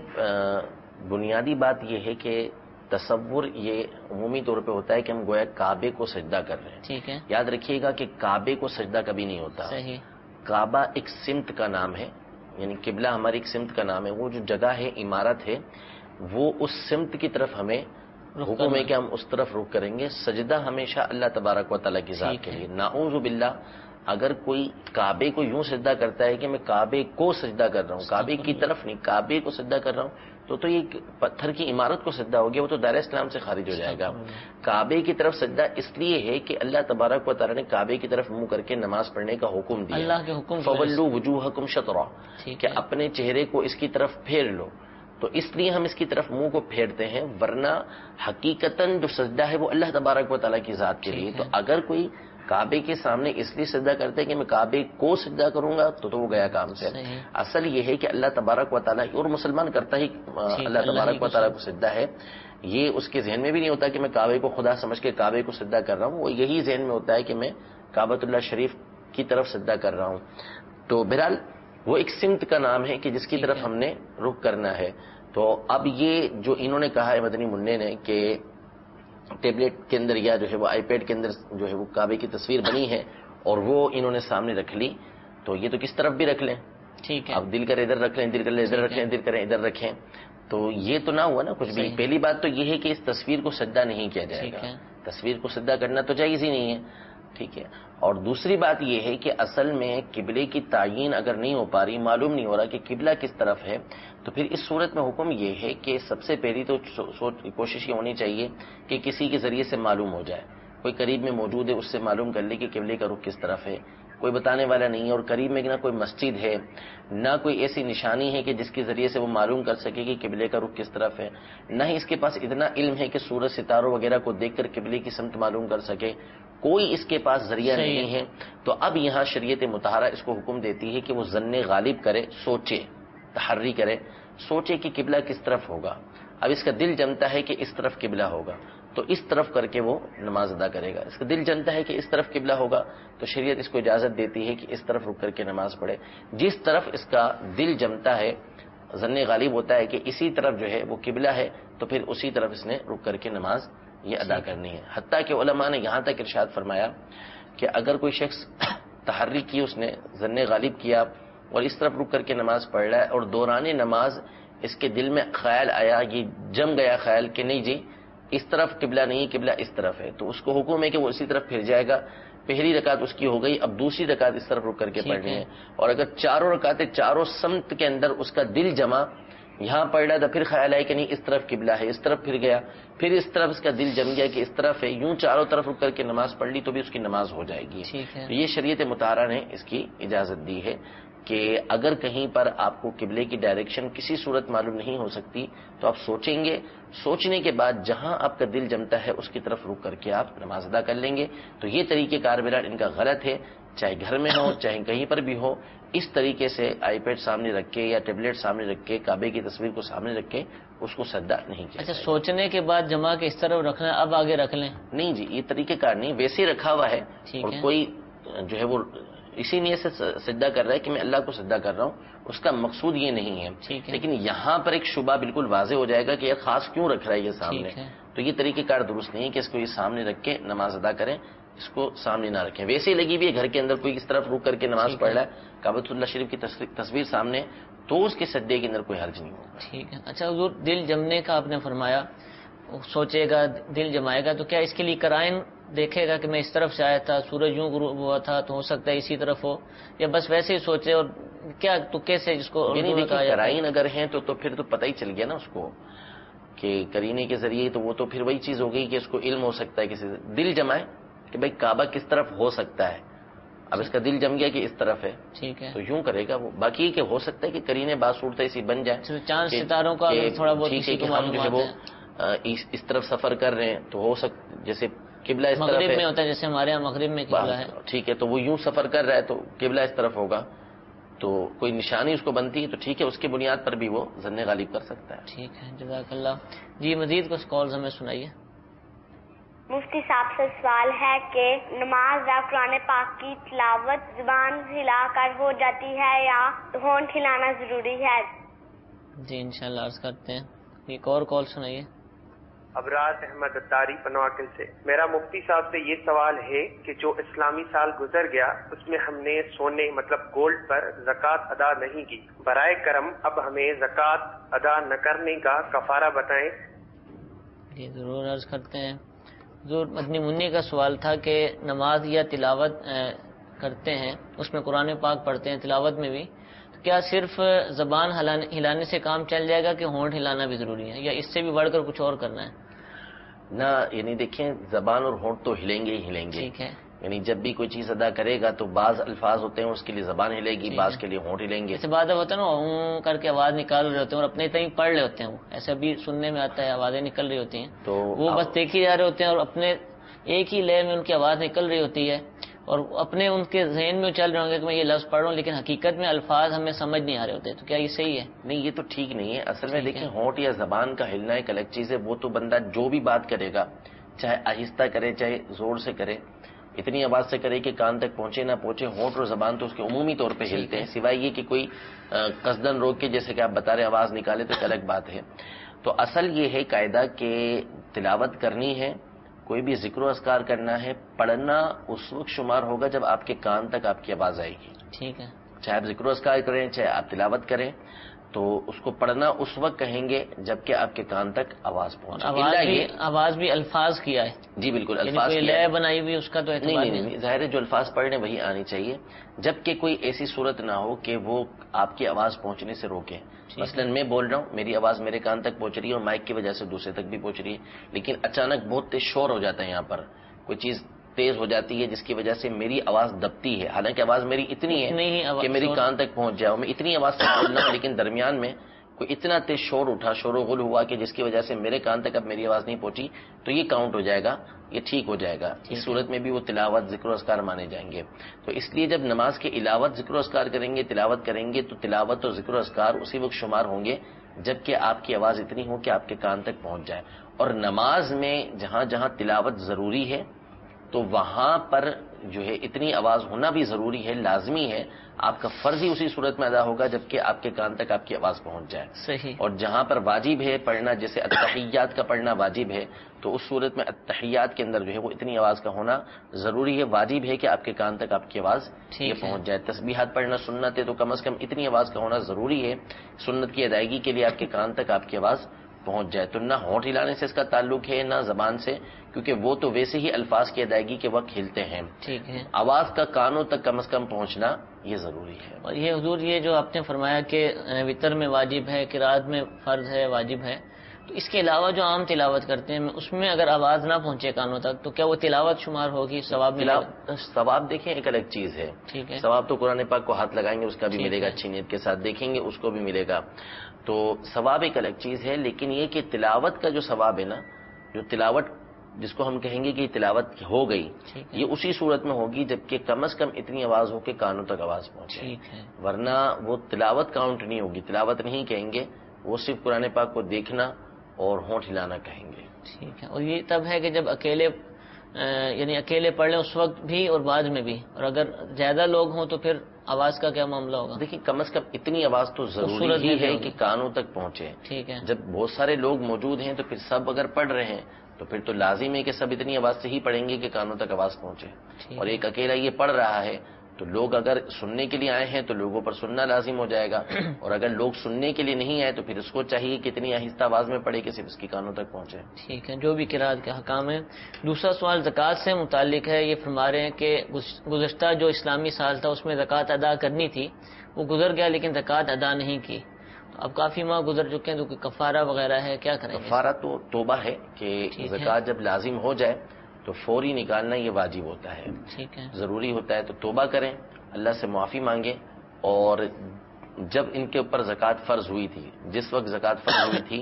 بنیادی بات یہ ہے کہ تصور یہ عمومی طور پہ ہوتا ہے کہ ہم گویا کعبے کو سجدہ کر رہے ہیں، ٹھیک ہے، یاد رکھیے گا کہ کعبے کو سجدہ کبھی نہیں ہوتا، صحیح، کعبہ ایک سمت کا نام ہے، یعنی قبلہ ہماری ایک سمت کا نام ہے، وہ جو جگہ ہے عمارت ہے وہ اس سمت کی طرف ہمیں حکم ہے کہ ہم اس طرف رخ کریں گے، سجدہ ہمیشہ اللہ تبارک و تعالیٰ کی ذات کے لیے۔ نعوذ باللہ اگر کوئی کعبے کو یوں سجدہ کرتا ہے کہ میں کعبے کو سجدہ کر رہا ہوں، کعبے کی طرف نہیں، کعبے کو سجدہ کر رہا ہوں، تو یہ پتھر کی عمارت کو سجدہ ہو گیا، وہ تو دائرہ اسلام سے خارج ہو جائے گا۔ کعبے کی طرف سجدہ اس لیے ہے کہ اللہ تبارک و تعالیٰ نے کعبے کی طرف منہ کر کے نماز پڑھنے کا حکم دیا، اللہ کے حکم فَوَلُّوا وُجُوهَكُمْ شَطْرَهُ، کہ اپنے چہرے کو اس کی طرف پھیر لو، تو اس لیے ہم اس کی طرف منہ کو پھیرتے ہیں، ورنہ حقیقتاً جو سجدہ ہے وہ اللہ تبارک و تعالیٰ کی ذات کے لیے۔ تو اگر کوئی کعبے کے سامنے اس لیے سجدہ کرتے ہیں کہ میں کعبے کو سجدہ کروں گا تو وہ گیا کام سے۔ اصل یہ ہے کہ اللہ تبارک و تعالیٰ، اور مسلمان کرتا ہی اللہ تبارک و تعالیٰ کو سجدہ ہے، یہ اس کے ذہن میں بھی نہیں ہوتا کہ میں کعبے کو خدا سمجھ کے کعبے کو سجدہ کر رہا ہوں، وہ یہی ذہن میں ہوتا ہے کہ میں کعبۃ اللہ شریف کی طرف سجدہ کر رہا ہوں۔ تو بہرحال وہ ایک سمت کا نام ہے کہ جس کی طرف ہم نے رخ کرنا ہے۔ تو اب یہ جو انہوں نے کہا ہے مدنی منع نے کہ ٹیبلٹ کے اندر یا جو ہے وہ آئی پیڈ کے اندر جو ہے وہ کعبے کی تصویر بنی ہے اور وہ انہوں نے سامنے رکھ لی، تو یہ تو کس طرف بھی رکھ لیں، ٹھیک ہے، اب دل کرے ادھر رکھ لیں، دل کرے ادھر رکھ لیں، دل کرے ادھر رکھیں، تو یہ تو نہ ہوا نا کچھ بھی۔ پہلی بات تو یہ ہے کہ اس تصویر کو سجدہ نہیں کیا جائے گا، تصویر کو سجدہ کرنا تو جائز ہی نہیں ہے، ٹھیک ہے۔ اور دوسری بات یہ ہے کہ اصل میں قبلے کی تعین اگر نہیں ہو پا رہی، معلوم نہیں ہو رہا کہ قبلہ کس طرف ہے، تو پھر اس صورت میں حکم یہ ہے کہ سب سے پہلی تو کوشش یہ ہونی چاہیے کہ کسی کے ذریعے سے معلوم ہو جائے، کوئی قریب میں موجود ہے اس سے معلوم کر لے کہ قبلے کا رخ کس طرف ہے، کوئی بتانے والا نہیں ہے، اور قریب میں نہ کوئی مسجد ہے، نہ کوئی ایسی نشانی ہے کہ جس کے ذریعے سے وہ معلوم کر سکے کہ قبلے کا رخ کس طرف ہے، نہ ہی اس کے پاس اتنا علم ہے کہ سورج ستاروں وغیرہ کو دیکھ کر قبلے کی سمت معلوم کر سکے، کوئی اس کے پاس ذریعہ نہیں ہے. تو اب یہاں شریعت مطہرہ اس کو حکم دیتی ہے کہ وہ ظن غالب کرے، سوچے، تحری کرے، سوچے کہ قبلہ کس طرف ہوگا. اب اس کا دل جمتا ہے کہ اس طرف قبلہ ہوگا تو اس طرف کر کے وہ نماز ادا کرے گا. اس کا دل جمتا ہے کہ اس طرف قبلہ ہوگا تو شریعت اس کو اجازت دیتی ہے کہ اس طرف رک کر کے نماز پڑھے. جس طرف اس کا دل جمتا ہے، ظن غالب ہوتا ہے کہ اسی طرف جو ہے وہ قبلہ ہے، تو پھر اسی طرف اس نے رک کر کے نماز یہ ادا کرنی ہے. حتیٰ کہ علماء نے یہاں تک ارشاد فرمایا کہ اگر کوئی شخص تحری کی، اس نے ظن غالب کیا اور اس طرف رک کر کے نماز پڑھ رہا ہے اور دوران نماز اس کے دل میں خیال آیا، یہ جم گیا خیال کہ نہیں جی اس طرف قبلہ نہیں، قبلہ اس طرف ہے، تو اس کو حکم ہے کہ وہ اسی طرف پھر جائے گا. پہلی رکعت اس کی ہو گئی، اب دوسری رکعت اس طرف رک کر کے پڑھنی ہے. اور اگر چاروں رکعتیں چاروں سمت کے اندر اس کا دل جمع، یہاں پڑھ رہا تھا پھر خیال آیا کہ نہیں اس طرف قبلہ ہے، اس طرف پھر گیا، پھر اس طرف اس کا دل جم گیا کہ اس طرف ہے، یوں چاروں طرف رک کر کے نماز پڑھ لی تو بھی اس کی نماز ہو جائے گی. تو یہ شریعت مطہرہ نے اس کی اجازت دی ہے کہ اگر کہیں پر آپ کو قبلے کی ڈائریکشن کسی صورت معلوم نہیں ہو سکتی تو آپ سوچیں گے، سوچنے کے بعد جہاں آپ کا دل جمتا ہے اس کی طرف رک کر کے آپ نماز ادا کر لیں گے. تو یہ طریقہ کار برحال ان کا غلط ہے، چاہے گھر میں ہو چاہے کہیں پر بھی ہو. اس طریقے سے آئی پیڈ سامنے رکھ کے یا ٹیبلٹ سامنے رکھ کے کعبے کی تصویر کو سامنے رکھ کے اس کو سجدہ نہیں کیا. اچھا، سوچنے کے بعد جمع کے اس طرح رکھنا، اب آگے رکھ لیں؟ نہیں جی، یہ طریقہ کار نہیں، ویسے ہی رکھا ہوا ہے. اور کوئی جو ہے وہ اسی نیت سے سجدہ کر رہا ہے کہ میں اللہ کو سجدہ کر رہا ہوں، اس کا مقصود یہ نہیں ہے. لیکن یہاں پر ایک شبہ بالکل واضح ہو جائے گا کہ یہ خاص کیوں رکھ رہا ہے یہ سامنے. تو یہ طریقہ کار درست نہیں ہے کہ اس کو یہ سامنے رکھ کے نماز ادا کریں، اس کو سامنے نہ رکھیں. ویسے ہی لگی بھی ہے گھر کے اندر کوئی اس طرف رک کر کے نماز پڑھ رہا ہے، کعبۃ اللہ شریف کی تصویر سامنے، تو اس کے سجدے کے اندر کوئی حرج نہیں ہوگا. ٹھیک ہے. اچھا حضور، دل جمنے کا آپ نے فرمایا، سوچے گا، دل جمائے گا، تو کیا اس کے لیے قرائن دیکھے گا کہ میں اس طرف سے آیا تھا، سورج یوں غروب ہوا تھا تو ہو سکتا ہے اسی طرف ہو، یا بس ویسے ہی سوچے اور کیا تکے سے جس کو قرائن اگر ہیں تو پھر تو پتہ ہی چل گیا نا اس کو کہ قرینے کے ذریعے، تو وہ تو پھر وہی چیز ہو گئی کہ اس کو علم ہو سکتا ہے کسی سے. دل جمائے کہ بھائی کعبہ کس طرف ہو سکتا ہے، اب اس کا دل جم گیا کہ اس طرف ہے، ٹھیک ہے، تو یوں کرے گا وہ. باقی کہ ہو سکتا ہے کہ قرینے بعض صورتیں ایسی بن جائیں، چاند ستاروں کا تھوڑا بہت ہم جو ہے وہ اس طرف سفر کر رہے ہیں تو ہو سکتا جیسے قبلہ اس طرف مغرب میں ہوتا ہے، جیسے ہمارے یہاں مغرب میں قبلہ ہے، ٹھیک ہے، تو وہ یوں سفر کر رہا ہے تو قبلہ اس طرف ہوگا، تو کوئی نشانی اس کو بنتی ہے تو ٹھیک ہے، اس کی بنیاد پر بھی وہ ظن غالب کر سکتا ہے. ٹھیک ہے، جزاک اللہ. جی مزید کچھ کالز ہمیں سنائیے. مفتی صاحب سے سوال ہے کہ نماز یا قرآن پاک کی تلاوت زبان ہلا کر ہو جاتی ہے یا ہونٹ ہلانا ضروری ہے؟ جی انشاءاللہ عرض کرتے ہیں. ایک اور کال سنائیے. ابراز احمد اتاری پنواٹل سے. میرا مفتی صاحب سے یہ سوال ہے کہ جو اسلامی سال گزر گیا اس میں ہم نے سونے مطلب گولڈ پر زکوٰۃ ادا نہیں کی، برائے کرم اب ہمیں زکوٰۃ ادا نہ کرنے کا کفارہ بتائیں. جی ضرور عرض کرتے ہیں. حضور مدنی منی کا سوال تھا کہ نماز یا تلاوت کرتے ہیں، اس میں قرآن پاک پڑھتے ہیں تلاوت میں بھی، تو کیا صرف زبان ہلانے سے کام چل جائے گا کہ ہونٹ ہلانا بھی ضروری ہے، یا اس سے بھی بڑھ کر کچھ اور کرنا ہے؟ نہ، یعنی دیکھیں زبان اور ہونٹ تو ہلیں گے ہی ہلیں گے. ٹھیک ہے. یعنی جب بھی کوئی چیز ادا کرے گا تو بعض الفاظ ہوتے ہیں اس کے لیے زبان ہلے گی، بعض کے لیے ہونٹ ہلیں گے. ایسے بات ہوتا ہے نا، اوں کر کے آواز نکال رہے ہوتے ہیں اور اپنے تئیں پڑھ رہے ہوتے ہیں، وہ ایسا بھی سننے میں آتا ہے، آوازیں نکل رہی ہوتی ہیں تو وہ بس دیکھ ہی جا رہے ہوتے ہیں اور اپنے ایک ہی لے میں ان کی آواز نکل رہی ہوتی ہے اور اپنے ان کے ذہن میں چل رہے ہوں گے کہ میں یہ لفظ پڑھ رہا ہوں، لیکن حقیقت میں الفاظ ہمیں سمجھ نہیں آ رہے ہوتے. تو کیا یہ صحیح ہے؟ نہیں، یہ تو ٹھیک نہیں ہے. اصل میں دیکھیں ہونٹ یا زبان کا ہلنا ایک الگ چیز ہے. وہ تو بندہ جو بھی بات کرے گا، چاہے آہستہ کرے چاہے زور سے کرے، اتنی آواز سے کرے کہ کان تک پہنچے نہ پہنچے، ہونٹ اور زبان تو اس کے عمومی طور پہ ہلتے ہیں، سوائے یہ کہ کوئی قصدن روک کے جیسے کہ آپ بتا رہے آواز نکالے تو ایک الگ بات ہے. تو اصل یہ ہے قاعدہ کہ تلاوت کرنی ہے، کوئی بھی ذکر و اذکار کرنا ہے، پڑھنا اس وقت شمار ہوگا جب آپ کے کان تک آپ کی آواز آئے گی. ٹھیک ہے. چاہے آپ ذکر و اذکار کریں چاہے آپ تلاوت کریں تو اس کو پڑھنا اس وقت کہیں گے جبکہ آپ کے کان تک آواز پہنچے. آواز بھی الفاظ کیا ہے. جی بالکل، الفاظ کی لے بنائی ہوئی اس کا تو نہیں، ظاہر ہے جو الفاظ پڑھنے وہی آنی چاہیے، جبکہ کوئی ایسی صورت نہ ہو کہ وہ آپ کی آواز پہنچنے سے روکے. مثلا میں بول رہا ہوں، میری آواز میرے کان تک پہنچ رہی ہے اور مائک کی وجہ سے دوسرے تک بھی پہنچ رہی ہے، لیکن اچانک بہت تیز شور ہو جاتا ہے، یہاں پر کوئی چیز تیز ہو جاتی ہے جس کی وجہ سے میری آواز دبتی ہے، حالانکہ آواز میری اتنی ہے کہ میری کان تک پہنچ جائے، میں اتنی آواز سے بولنا ہوں لیکن درمیان میں کوئی اتنا تیز شور اٹھا، شور و غل ہوا کہ جس کی وجہ سے میرے کان تک اب میری آواز نہیں پہنچی، تو یہ کاؤنٹ ہو جائے گا، یہ ٹھیک ہو جائے گا، اس صورت میں بھی وہ تلاوت ذکر و اذکار مانے جائیں گے۔ تو اس لیے جب نماز کے علاوہ ذکر و اذکار کریں گے، تلاوت کریں گے، تو تلاوت اور ذکر و اذکار اسی وقت شمار ہوں گے جبکہ آپ کی آواز اتنی ہو کہ آپ کے کان تک پہنچ جائے۔ اور نماز میں جہاں جہاں تلاوت ضروری ہے تو وہاں پر جو ہے اتنی آواز ہونا بھی ضروری ہے، لازمی ہے، آپ کا فرض ہی اسی صورت میں ادا ہوگا جبکہ آپ کے کان تک آپ کی آواز پہنچ جائے۔ صحیح۔ اور جہاں پر واجب ہے پڑھنا، جیسے التحیات کا پڑھنا واجب ہے، تو اس صورت میں التحیات کے اندر جو ہے وہ اتنی آواز کا ہونا ضروری ہے، واجب ہے کہ آپ کے کان تک آپ کی آواز یہ پہنچ جائے۔ تسبیحات پڑھنا سنت ہے تو کم از کم اتنی آواز کا ہونا ضروری ہے، سنت کی ادائیگی کے لیے آپ کے کان تک آپ کی آواز پہنچ جائے۔ تو نہ ہونٹ ہلانے سے اس کا تعلق ہے نہ زبان سے، کیونکہ وہ تو ویسے ہی الفاظ کی ادائیگی کے وقت ہلتے ہیں، ٹھیک ہے، آواز کا کانوں تک کم از کم پہنچنا یہ ضروری ہے۔ اور یہ حضور یہ جو آپ نے فرمایا کہ وتر میں واجب ہے، قرات میں فرض ہے، واجب ہے، تو اس کے علاوہ جو عام تلاوت کرتے ہیں اس میں اگر آواز نہ پہنچے کانوں تک تو کیا وہ تلاوت شمار ہوگی؟ ثواب ملے گا؟ ثواب دیکھیں ایک الگ چیز ہے، ٹھیک ہے، ثواب تو قرآن پاک کو ہاتھ لگائیں گے اس کا بھی ملے گا، اچھی نیت کے ساتھ دیکھیں گے اس کو بھی ملے گا، تو ثواب ایک الگ چیز ہے۔ لیکن یہ کہ تلاوت کا جو ثواب ہے نا، جو تلاوت جس کو ہم کہیں گے کہ تلاوت ہو گئی، یہ اسی صورت میں ہوگی جبکہ کم از کم اتنی آواز ہو کہ کانوں تک آواز پہنچے، ورنہ وہ تلاوت کاؤنٹ نہیں ہوگی، تلاوت نہیں کہیں گے، وہ صرف قرآن پاک کو دیکھنا اور ہونٹ ہلانا کہیں گے۔ ٹھیک ہے، اور یہ تب ہے کہ جب اکیلے یعنی اکیلے پڑھ لیں اس وقت بھی اور بعد میں بھی، اور اگر زیادہ لوگ ہوں تو پھر آواز کا کیا معاملہ ہوگا؟ دیکھیں کم از کم اتنی آواز تو ضروری ہی ہے کہ کانوں تک پہنچے۔ ٹھیک ہے، جب بہت سارے لوگ موجود ہیں تو پھر سب اگر پڑھ رہے ہیں تو پھر تو لازم ہے کہ سب اتنی آواز سے ہی پڑھیں گے کہ کانوں تک آواز پہنچے، اور ایک اکیلا یہ پڑھ رہا ہے تو لوگ اگر سننے کے لیے آئے ہیں تو لوگوں پر سننا لازم ہو جائے گا، اور اگر لوگ سننے کے لیے نہیں آئے تو پھر اس کو چاہیے کہ اتنی آہستہ آواز میں پڑھے کہ صرف اس کی کانوں تک پہنچے۔ ٹھیک ہے، جو بھی قرات کے حکام ہے۔ دوسرا سوال زکوٰۃ سے متعلق ہے، یہ فرما رہے ہیں کہ گزشتہ جو اسلامی سال تھا اس میں زکوٰۃ ادا کرنی تھی، وہ گزر گیا لیکن زکوٰۃ ادا نہیں کی، تو اب کافی ماہ گزر چکے ہیں تو کوئی کفارہ وغیرہ ہے، کیا کریں گے؟ کفارہ تو توبہ ہے کہ زکوٰۃ جب لازم ہو جائے تو فوری نکالنا یہ واجب ہوتا ہے، ٹھیک ہے، ضروری ہوتا ہے، تو توبہ کریں، اللہ سے معافی مانگیں، اور جب ان کے اوپر زکوٰۃ فرض ہوئی تھی، جس وقت زکوٰۃ فرض ہوئی تھی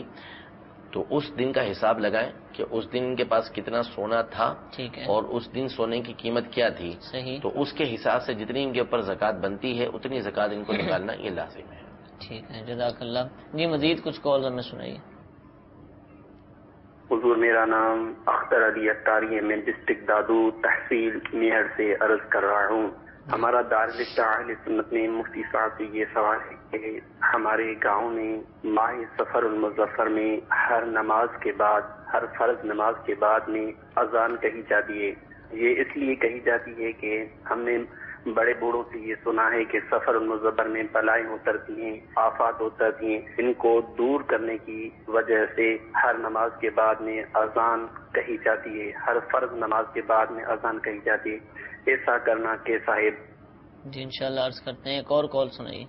تو اس دن کا حساب لگائیں کہ اس دن ان کے پاس کتنا سونا تھا اور اس دن سونے کی قیمت کیا تھی، تو اس کے حساب سے جتنی ان کے اوپر زکوٰۃ بنتی ہے اتنی زکوٰۃ ان کو نکالنا یہ لازم ہے۔ ٹھیک ہے، جزاک اللہ۔ جی مزید کچھ کال ہمیں سنائیے۔ حضور میرا نام اختر علی اتاری ہے، میں ڈسٹرکٹ دادو تحصیل میہر سے عرض کر رہا ہوں۔ ہمارا دارالفتہ اہل سنت میں مفتی صاحب سے یہ سوال ہے کہ ہمارے گاؤں میں ماہ سفر المظفر میں ہر نماز کے بعد، ہر فرض نماز کے بعد میں اذان کہی جاتی ہے، یہ اس لیے کہی جاتی ہے کہ ہم نے بڑے بوڑھوں سے یہ سنا ہے کہ سفر المظفر میں بلائیں اترتی ہیں، آفات اترتی ہیں، ان کو دور کرنے کی وجہ سے ہر نماز کے بعد میں اذان کہی جاتی ہے، ہر فرض نماز کے بعد میں اذان کہی جاتی ہے، ایسا کرنا کیسا ہے؟ جی انشاءاللہ عرض کرتے ہیں، ایک اور کال سنائیے۔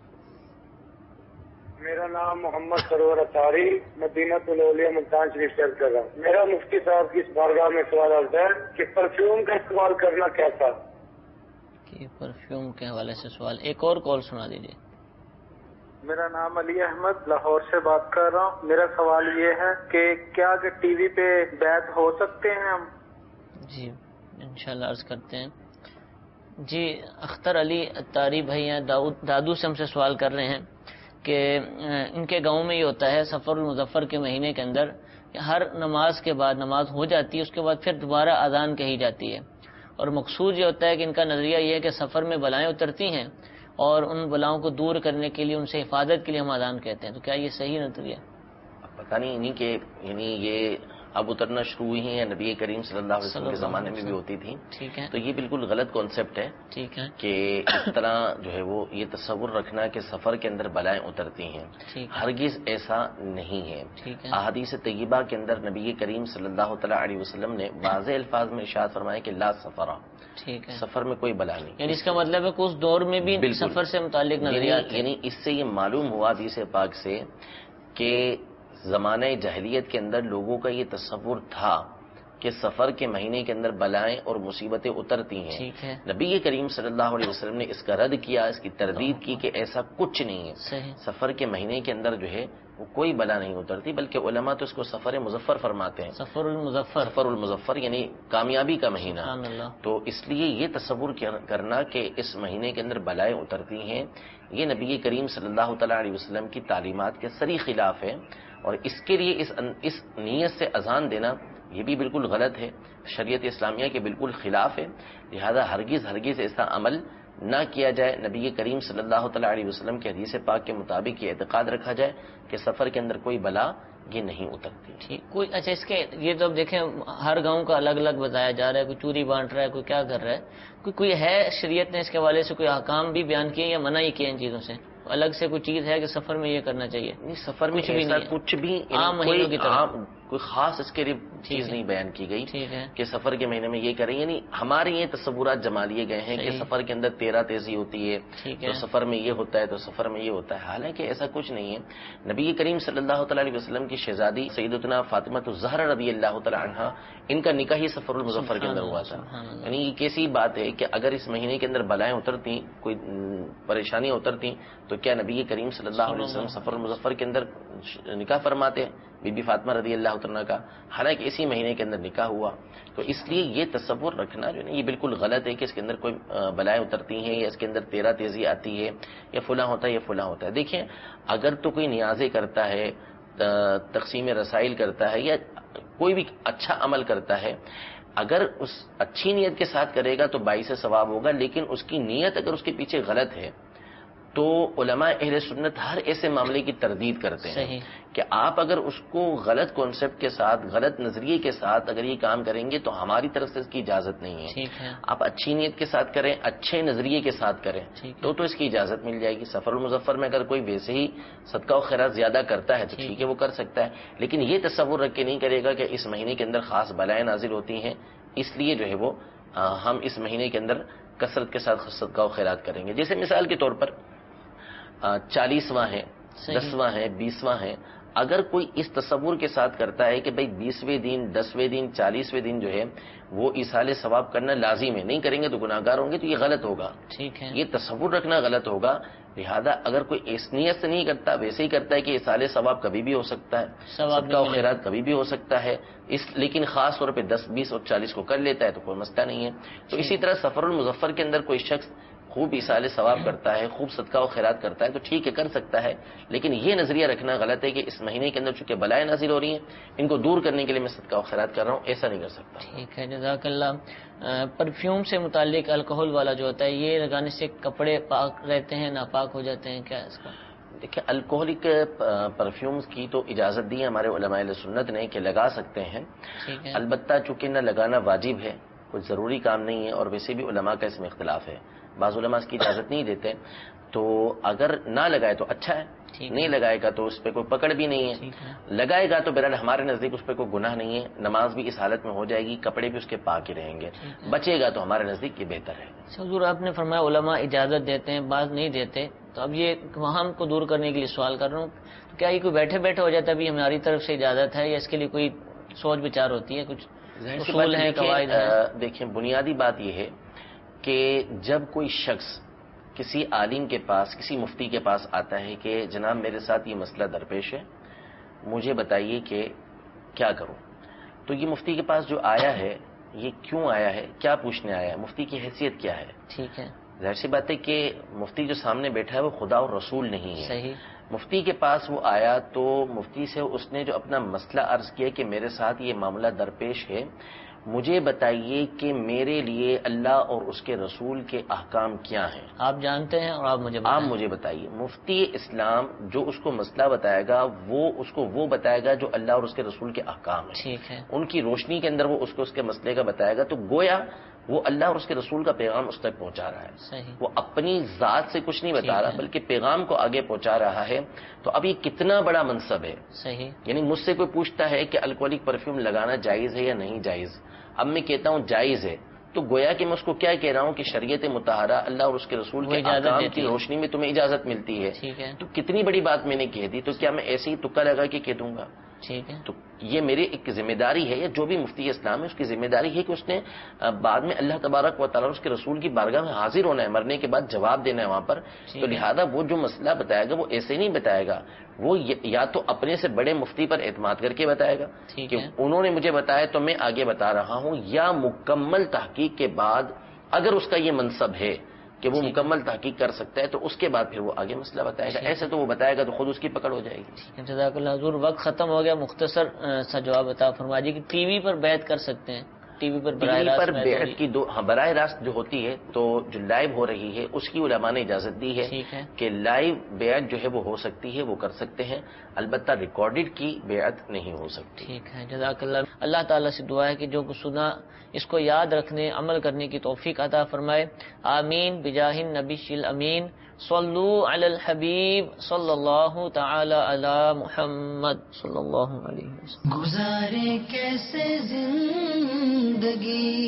میرا نام محمد سرور اتاری مدینہ الاولیاء ملتان شریف سے کر رہا ہوں۔ میرا مفتی صاحب کی بارگاہ میں سوال عرض ہے کہ پرفیوم کا استعمال کرنا کیسا؟ پرفیوم کے حوالے سے سوال، ایک اور کال سنا دیجیے۔ میرا نام علی احمد لاہور سے بات کر رہا ہوں۔ میرا سوال یہ ہے کہ کیا ٹی وی پہ بیعت ہو سکتے ہیں ہم؟ جی انشاءاللہ عرض کرتے ہیں۔ جی اختر علی اتاری بھائی ہیں، دادو سے ہم سے سوال کر رہے ہیں کہ ان کے گاؤں میں یہ ہوتا ہے سفر المظفر کے مہینے کے اندر ہر نماز کے بعد نماز ہو جاتی ہے، اس کے بعد پھر دوبارہ اذان کہی جاتی ہے، اور مقصود یہ ہوتا ہے کہ ان کا نظریہ یہ ہے کہ سفر میں بلائیں اترتی ہیں اور ان بلاؤں کو دور کرنے کے لیے، ان سے حفاظت کے لیے ہم اذان کہتے ہیں، تو کیا یہ صحیح نظریہ؟ پتہ نہیں انہیں کہ یعنی یہ اب اترنا شروع ہوئی ہیں، نبی کریم صلی اللہ علیہ وسلم کے زمانے میں بھی ہوتی تھی، ٹھیک ہے، تو یہ بالکل غلط کانسیپٹ ہے، ٹھیک ہے، کہ اس طرح جو ہے وہ یہ تصور رکھنا کہ سفر کے اندر بلائیں اترتی ہیں، ہرگز ایسا نہیں ہے۔ احادیث طیبہ کے اندر نبی کریم صلی اللہ تعالی علیہ وسلم نے واضح الفاظ میں ارشاد فرمایا کہ لا سفرا، ٹھیک ہے، سفر میں کوئی بلا نہیں، یعنی اس کا مطلب ہے کہ اس دور میں بھی سفر سے متعلق نظریات، یعنی اس سے یہ معلوم ہوا حدیث پاک سے کہ زمانہ جاہلیت کے اندر لوگوں کا یہ تصور تھا کہ سفر کے مہینے کے اندر بلائیں اور مصیبتیں اترتی ہیں. ٹھیک ہے. نبی کریم صلی اللہ علیہ وسلم نے اس کا رد کیا، اس کی تردید کی کہ ایسا کچھ نہیں ہے. صحیح. سفر کے مہینے کے اندر جو ہے وہ کوئی بلا نہیں اترتی، بلکہ علماء تو اس کو سفر مظفر فرماتے ہیں. سفر المظفر. سفر المظفر یعنی کامیابی کا مہینہ. سبحان اللہ. تو اس لیے یہ تصور کرنا کہ اس مہینے کے اندر بلائیں اترتی ہیں، یہ نبی کریم صلی اللہ تعالی علیہ وسلم کی تعلیمات کے صریح خلاف ہے. اور اس کے لیے اس نیت سے اذان دینا یہ بھی بالکل غلط ہے، شریعت اسلامیہ کے بالکل خلاف ہے. لہذا ہرگز ایسا عمل نہ کیا جائے. نبی کریم صلی اللہ تعالی علیہ وسلم کے حدیث پاک کے مطابق یہ اعتقاد رکھا جائے کہ سفر کے اندر کوئی بلا یہ نہیں اترتی. ٹھیک. کوئی اچھا اس کے یہ تو اب دیکھیں ہر گاؤں کا الگ الگ بتایا جا رہا ہے، کوئی چوری بانٹ رہا ہے، کوئی کیا کر رہا ہے، کوئی ہے شریعت نے اس کے حوالے سے کوئی احکام بھی بیان کیے یا منع ہی کیے ان چیزوں سے؟ الگ سے کوئی چیز ہے کہ سفر میں یہ کرنا چاہیے؟ نہیں، سفر میں کچھ بھی عام مہینوں کی طرح کوئی خاص اس کے لیے چیز نہیں بیان کی گئی کہ سفر کے مہینے میں یہ کریں. یعنی ہمارے یہ تصورات جما لیے گئے ہیں کہ سفر کے اندر تیرا تیزی ہوتی ہے تو سفر میں یہ ہوتا ہے تو سفر میں یہ ہوتا ہے. حالانکہ ایسا کچھ نہیں ہے. نبی کریم صلی اللہ تعالی علیہ وسلم کی شہزادی سیدتنا فاطمہ الزہرا رضی اللہ تعالی عنہا، ان کا نکاح ہی سفر المظفر کے اندر ہوا تھا. یعنی یہ کیسی بات ہے کہ اگر اس مہینے کے اندر بلائیں اترتی، کوئی پریشانیاں اترتی، تو کیا نبی کریم صلی اللہ علیہ وسلم سفر المظفر کے اندر نکاح فرماتے بی بی فاطمہ رضی اللہ عنہا کا؟ حالانکہ اسی مہینے کے اندر نکاح ہوا. تو اس لیے یہ تصور رکھنا جو ہے یہ بالکل غلط ہے کہ اس کے اندر کوئی بلائیں اترتی ہیں یا اس کے اندر تیرا تیزی آتی ہے یا فلاں ہوتا ہے یا فلاں ہوتا ہے. دیکھیں اگر تو کوئی نیازیں کرتا ہے، تقسیم رسائل کرتا ہے یا کوئی بھی اچھا عمل کرتا ہے، اگر اس اچھی نیت کے ساتھ کرے گا تو باعث ثواب ہوگا. لیکن اس کی نیت اگر اس کے پیچھے غلط ہے تو علماء اہل سنت ہر ایسے معاملے کی تردید کرتے ہیں کہ آپ اگر اس کو غلط کانسیپٹ کے ساتھ، غلط نظریے کے ساتھ اگر یہ کام کریں گے تو ہماری طرف سے اس کی اجازت نہیں ہے. آپ اچھی نیت کے ساتھ کریں، اچھے نظریے کے ساتھ کریں تو اس کی اجازت مل جائے گی. سفر المظفر میں اگر کوئی ویسے ہی صدقہ و خیرات زیادہ کرتا ہے تو ٹھیک ہے، وہ کر سکتا ہے. لیکن یہ تصور رکھ کے نہیں کرے گا کہ اس مہینے کے اندر خاص بلائیں نازل ہوتی ہیں، اس لیے جو ہے وہ ہم اس مہینے کے اندر کثرت کے ساتھ صدقہ و خیرات کریں گے. جیسے مثال کے طور پر 40واں ہے، 10واں ہے، 20واں ہے. اگر کوئی اس تصور کے ساتھ کرتا ہے کہ بھئی 20ویں دن، 10ویں دن، 40ویں دن جو ہے وہ ایصال ثواب کرنا لازم ہے، نہیں کریں گے تو گناہگار ہوں گے، تو یہ غلط ہوگا. ٹھیک ہے، یہ تصور رکھنا غلط ہوگا. لہذا اگر کوئی اس نیت سے نہیں کرتا، ویسے ہی کرتا ہے کہ ایصال ثواب کبھی بھی ہو سکتا ہے، صدقہ و خیرات کبھی بھی ہو سکتا ہے، لیکن خاص طور پہ 10، 20 اور 40 کو کر لیتا ہے تو کوئی مسئلہ نہیں ہے. تو اسی طرح سفر المظفر کے اندر کوئی شخص خوب ایصال ثواب کرتا ہے، خوب صدقہ و خیرات کرتا ہے تو ٹھیک ہے، کر سکتا ہے. لیکن یہ نظریہ رکھنا غلط ہے کہ اس مہینے کے اندر چونکہ بلائیں نازل ہو رہی ہیں، ان کو دور کرنے کے لیے میں صدقہ و خیرات کر رہا ہوں، ایسا نہیں کر سکتا. ٹھیک ہے، جزاک اللہ. پرفیوم سے متعلق الکحل والا جو ہوتا ہے، یہ لگانے سے کپڑے پاک رہتے ہیں، ناپاک ہو جاتے ہیں، کیا اس کا؟ دیکھیں، الکوہلک پرفیومز کی تو اجازت دی ہے ہمارے علماء اہل سنت نے کہ لگا سکتے ہیں. البتہ چونکہ نہ لگانا واجب ہے، کوئی ضروری کام نہیں ہے، اور ویسے بھی علماء کا اس میں اختلاف ہے. بعض علماء اس کی اجازت نہیں دیتے، تو اگر نہ لگائے تو اچھا ہے، نہیں لگائے گا تو اس پہ کوئی پکڑ بھی نہیں ہے. لگائے گا تو بہرحال ہمارے نزدیک اس پہ کوئی گناہ نہیں ہے، نماز بھی اس حالت میں ہو جائے گی، کپڑے بھی اس کے پاک ہی رہیں گے. بچے گا تو ہمارے نزدیک یہ بہتر ہے. حضور آپ نے فرمایا علماء اجازت دیتے ہیں، بعض نہیں دیتے. تو اب یہ وہم کو دور کرنے کے لیے سوال کر رہا ہوں، کیا یہ کوئی بیٹھے بیٹھے ہو جاتا ہے ہماری طرف سے اجازت ہے، یا اس کے لیے کوئی سوچ بچار ہوتی ہے، کچھ اصول ہیں، قواعد ہیں؟ دیکھیں، بنیادی بات یہ ہے کہ جب کوئی شخص کسی عالم کے پاس، کسی مفتی کے پاس آتا ہے کہ جناب میرے ساتھ یہ مسئلہ درپیش ہے، مجھے بتائیے کہ کیا کروں، تو یہ مفتی کے پاس جو آیا ہے یہ کیوں آیا ہے، کیا پوچھنے آیا ہے، مفتی کی حیثیت کیا ہے؟ ٹھیک ہے، ظاہر سی بات ہے کہ مفتی جو سامنے بیٹھا ہے وہ خدا اور رسول نہیں ہے. صحیح. مفتی کے پاس وہ آیا تو مفتی سے اس نے جو اپنا مسئلہ عرض کیا کہ میرے ساتھ یہ معاملہ درپیش ہے، مجھے بتائیے کہ میرے لیے اللہ اور اس کے رسول کے احکام کیا ہیں. آپ جانتے ہیں اور آپ مجھے بتائیے. مفتی اسلام جو اس کو مسئلہ بتائے گا وہ اس کو وہ بتائے گا جو اللہ اور اس کے رسول کے احکام ہیں. ٹھیک ہے. ان کی روشنی کے اندر وہ اس کو اس کے مسئلے کا بتائے گا، تو گویا وہ اللہ اور اس کے رسول کا پیغام اس تک پہنچا رہا ہے. صحیح. وہ اپنی ذات سے کچھ نہیں بتا رہا بلکہ پیغام کو آگے پہنچا رہا ہے. تو اب یہ کتنا بڑا منصب ہے. صحیح. یعنی مجھ سے کوئی پوچھتا ہے کہ الکوہلک پرفیوم لگانا جائز ہے یا نہیں جائز، اب میں کہتا ہوں جائز ہے، تو گویا کہ میں اس کو کیا کہہ رہا ہوں کہ شریعت مطہرہ اللہ اور اس کے رسول کے احکام کی روشنی میں تمہیں اجازت ملتی ہے. تو کتنی بڑی بات میں نے کہہ دی، تو کیا میں ایسے ہی تکا لگا کے کہہ دوں گا؟ ٹھیک ہے. تو یہ میری ایک ذمہ داری ہے، یا جو بھی مفتی اسلام ہے اس کی ذمہ داری ہے کہ اس نے بعد میں اللہ تبارک و تعالیٰ اس کے رسول کی بارگاہ میں حاضر ہونا ہے، مرنے کے بعد جواب دینا ہے وہاں پر. تو لہذا وہ جو مسئلہ بتائے گا وہ ایسے نہیں بتائے گا، وہ یا تو اپنے سے بڑے مفتی پر اعتماد کر کے بتائے گا کہ انہوں نے مجھے بتایا تو میں آگے بتا رہا ہوں، یا مکمل تحقیق کے بعد اگر اس کا یہ منصب ہے کہ وہ مکمل تحقیق کر سکتا ہے تو اس کے بعد پھر وہ آگے مسئلہ بتائے گا. ایسے تو وہ بتائے گا تو خود اس کی پکڑ ہو جائے گی. جزاک اللہ. حضور وقت ختم ہو گیا، مختصر سا جواب عطا فرمائیے کہ ٹی وی پر بیعت کر سکتے ہیں؟ ٹی وی پر بیعت کی براہ راست جو ہوتی ہے تو جو لائیو ہو رہی ہے اس کی علماء نے اجازت دی ہے کہ لائیو بیعت جو ہے وہ ہو سکتی ہے، وہ کر سکتے ہیں، البتہ ریکارڈڈ کی بیعت نہیں ہو سکتی. ٹھیک ہے. جزاک اللہ. اللہ تعالیٰ سے دعا ہے کہ جو کچھ سنا اس کو یاد رکھنے عمل کرنے کی توفیق عطا فرمائے. آمین بجاہ النبی الامین. صلو علی الحبیب صلی اللہ تعالی علی محمد صلی اللہ علیہ وسلم. گزارے کیسے زندگی،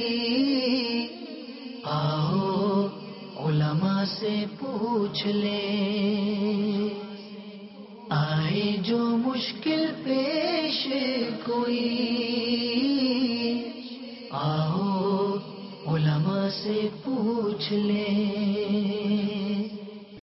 آؤ علماء سے پوچھ لے، آئے جو مشکل پیش کوئی، آؤ علماء سے پوچھ لے.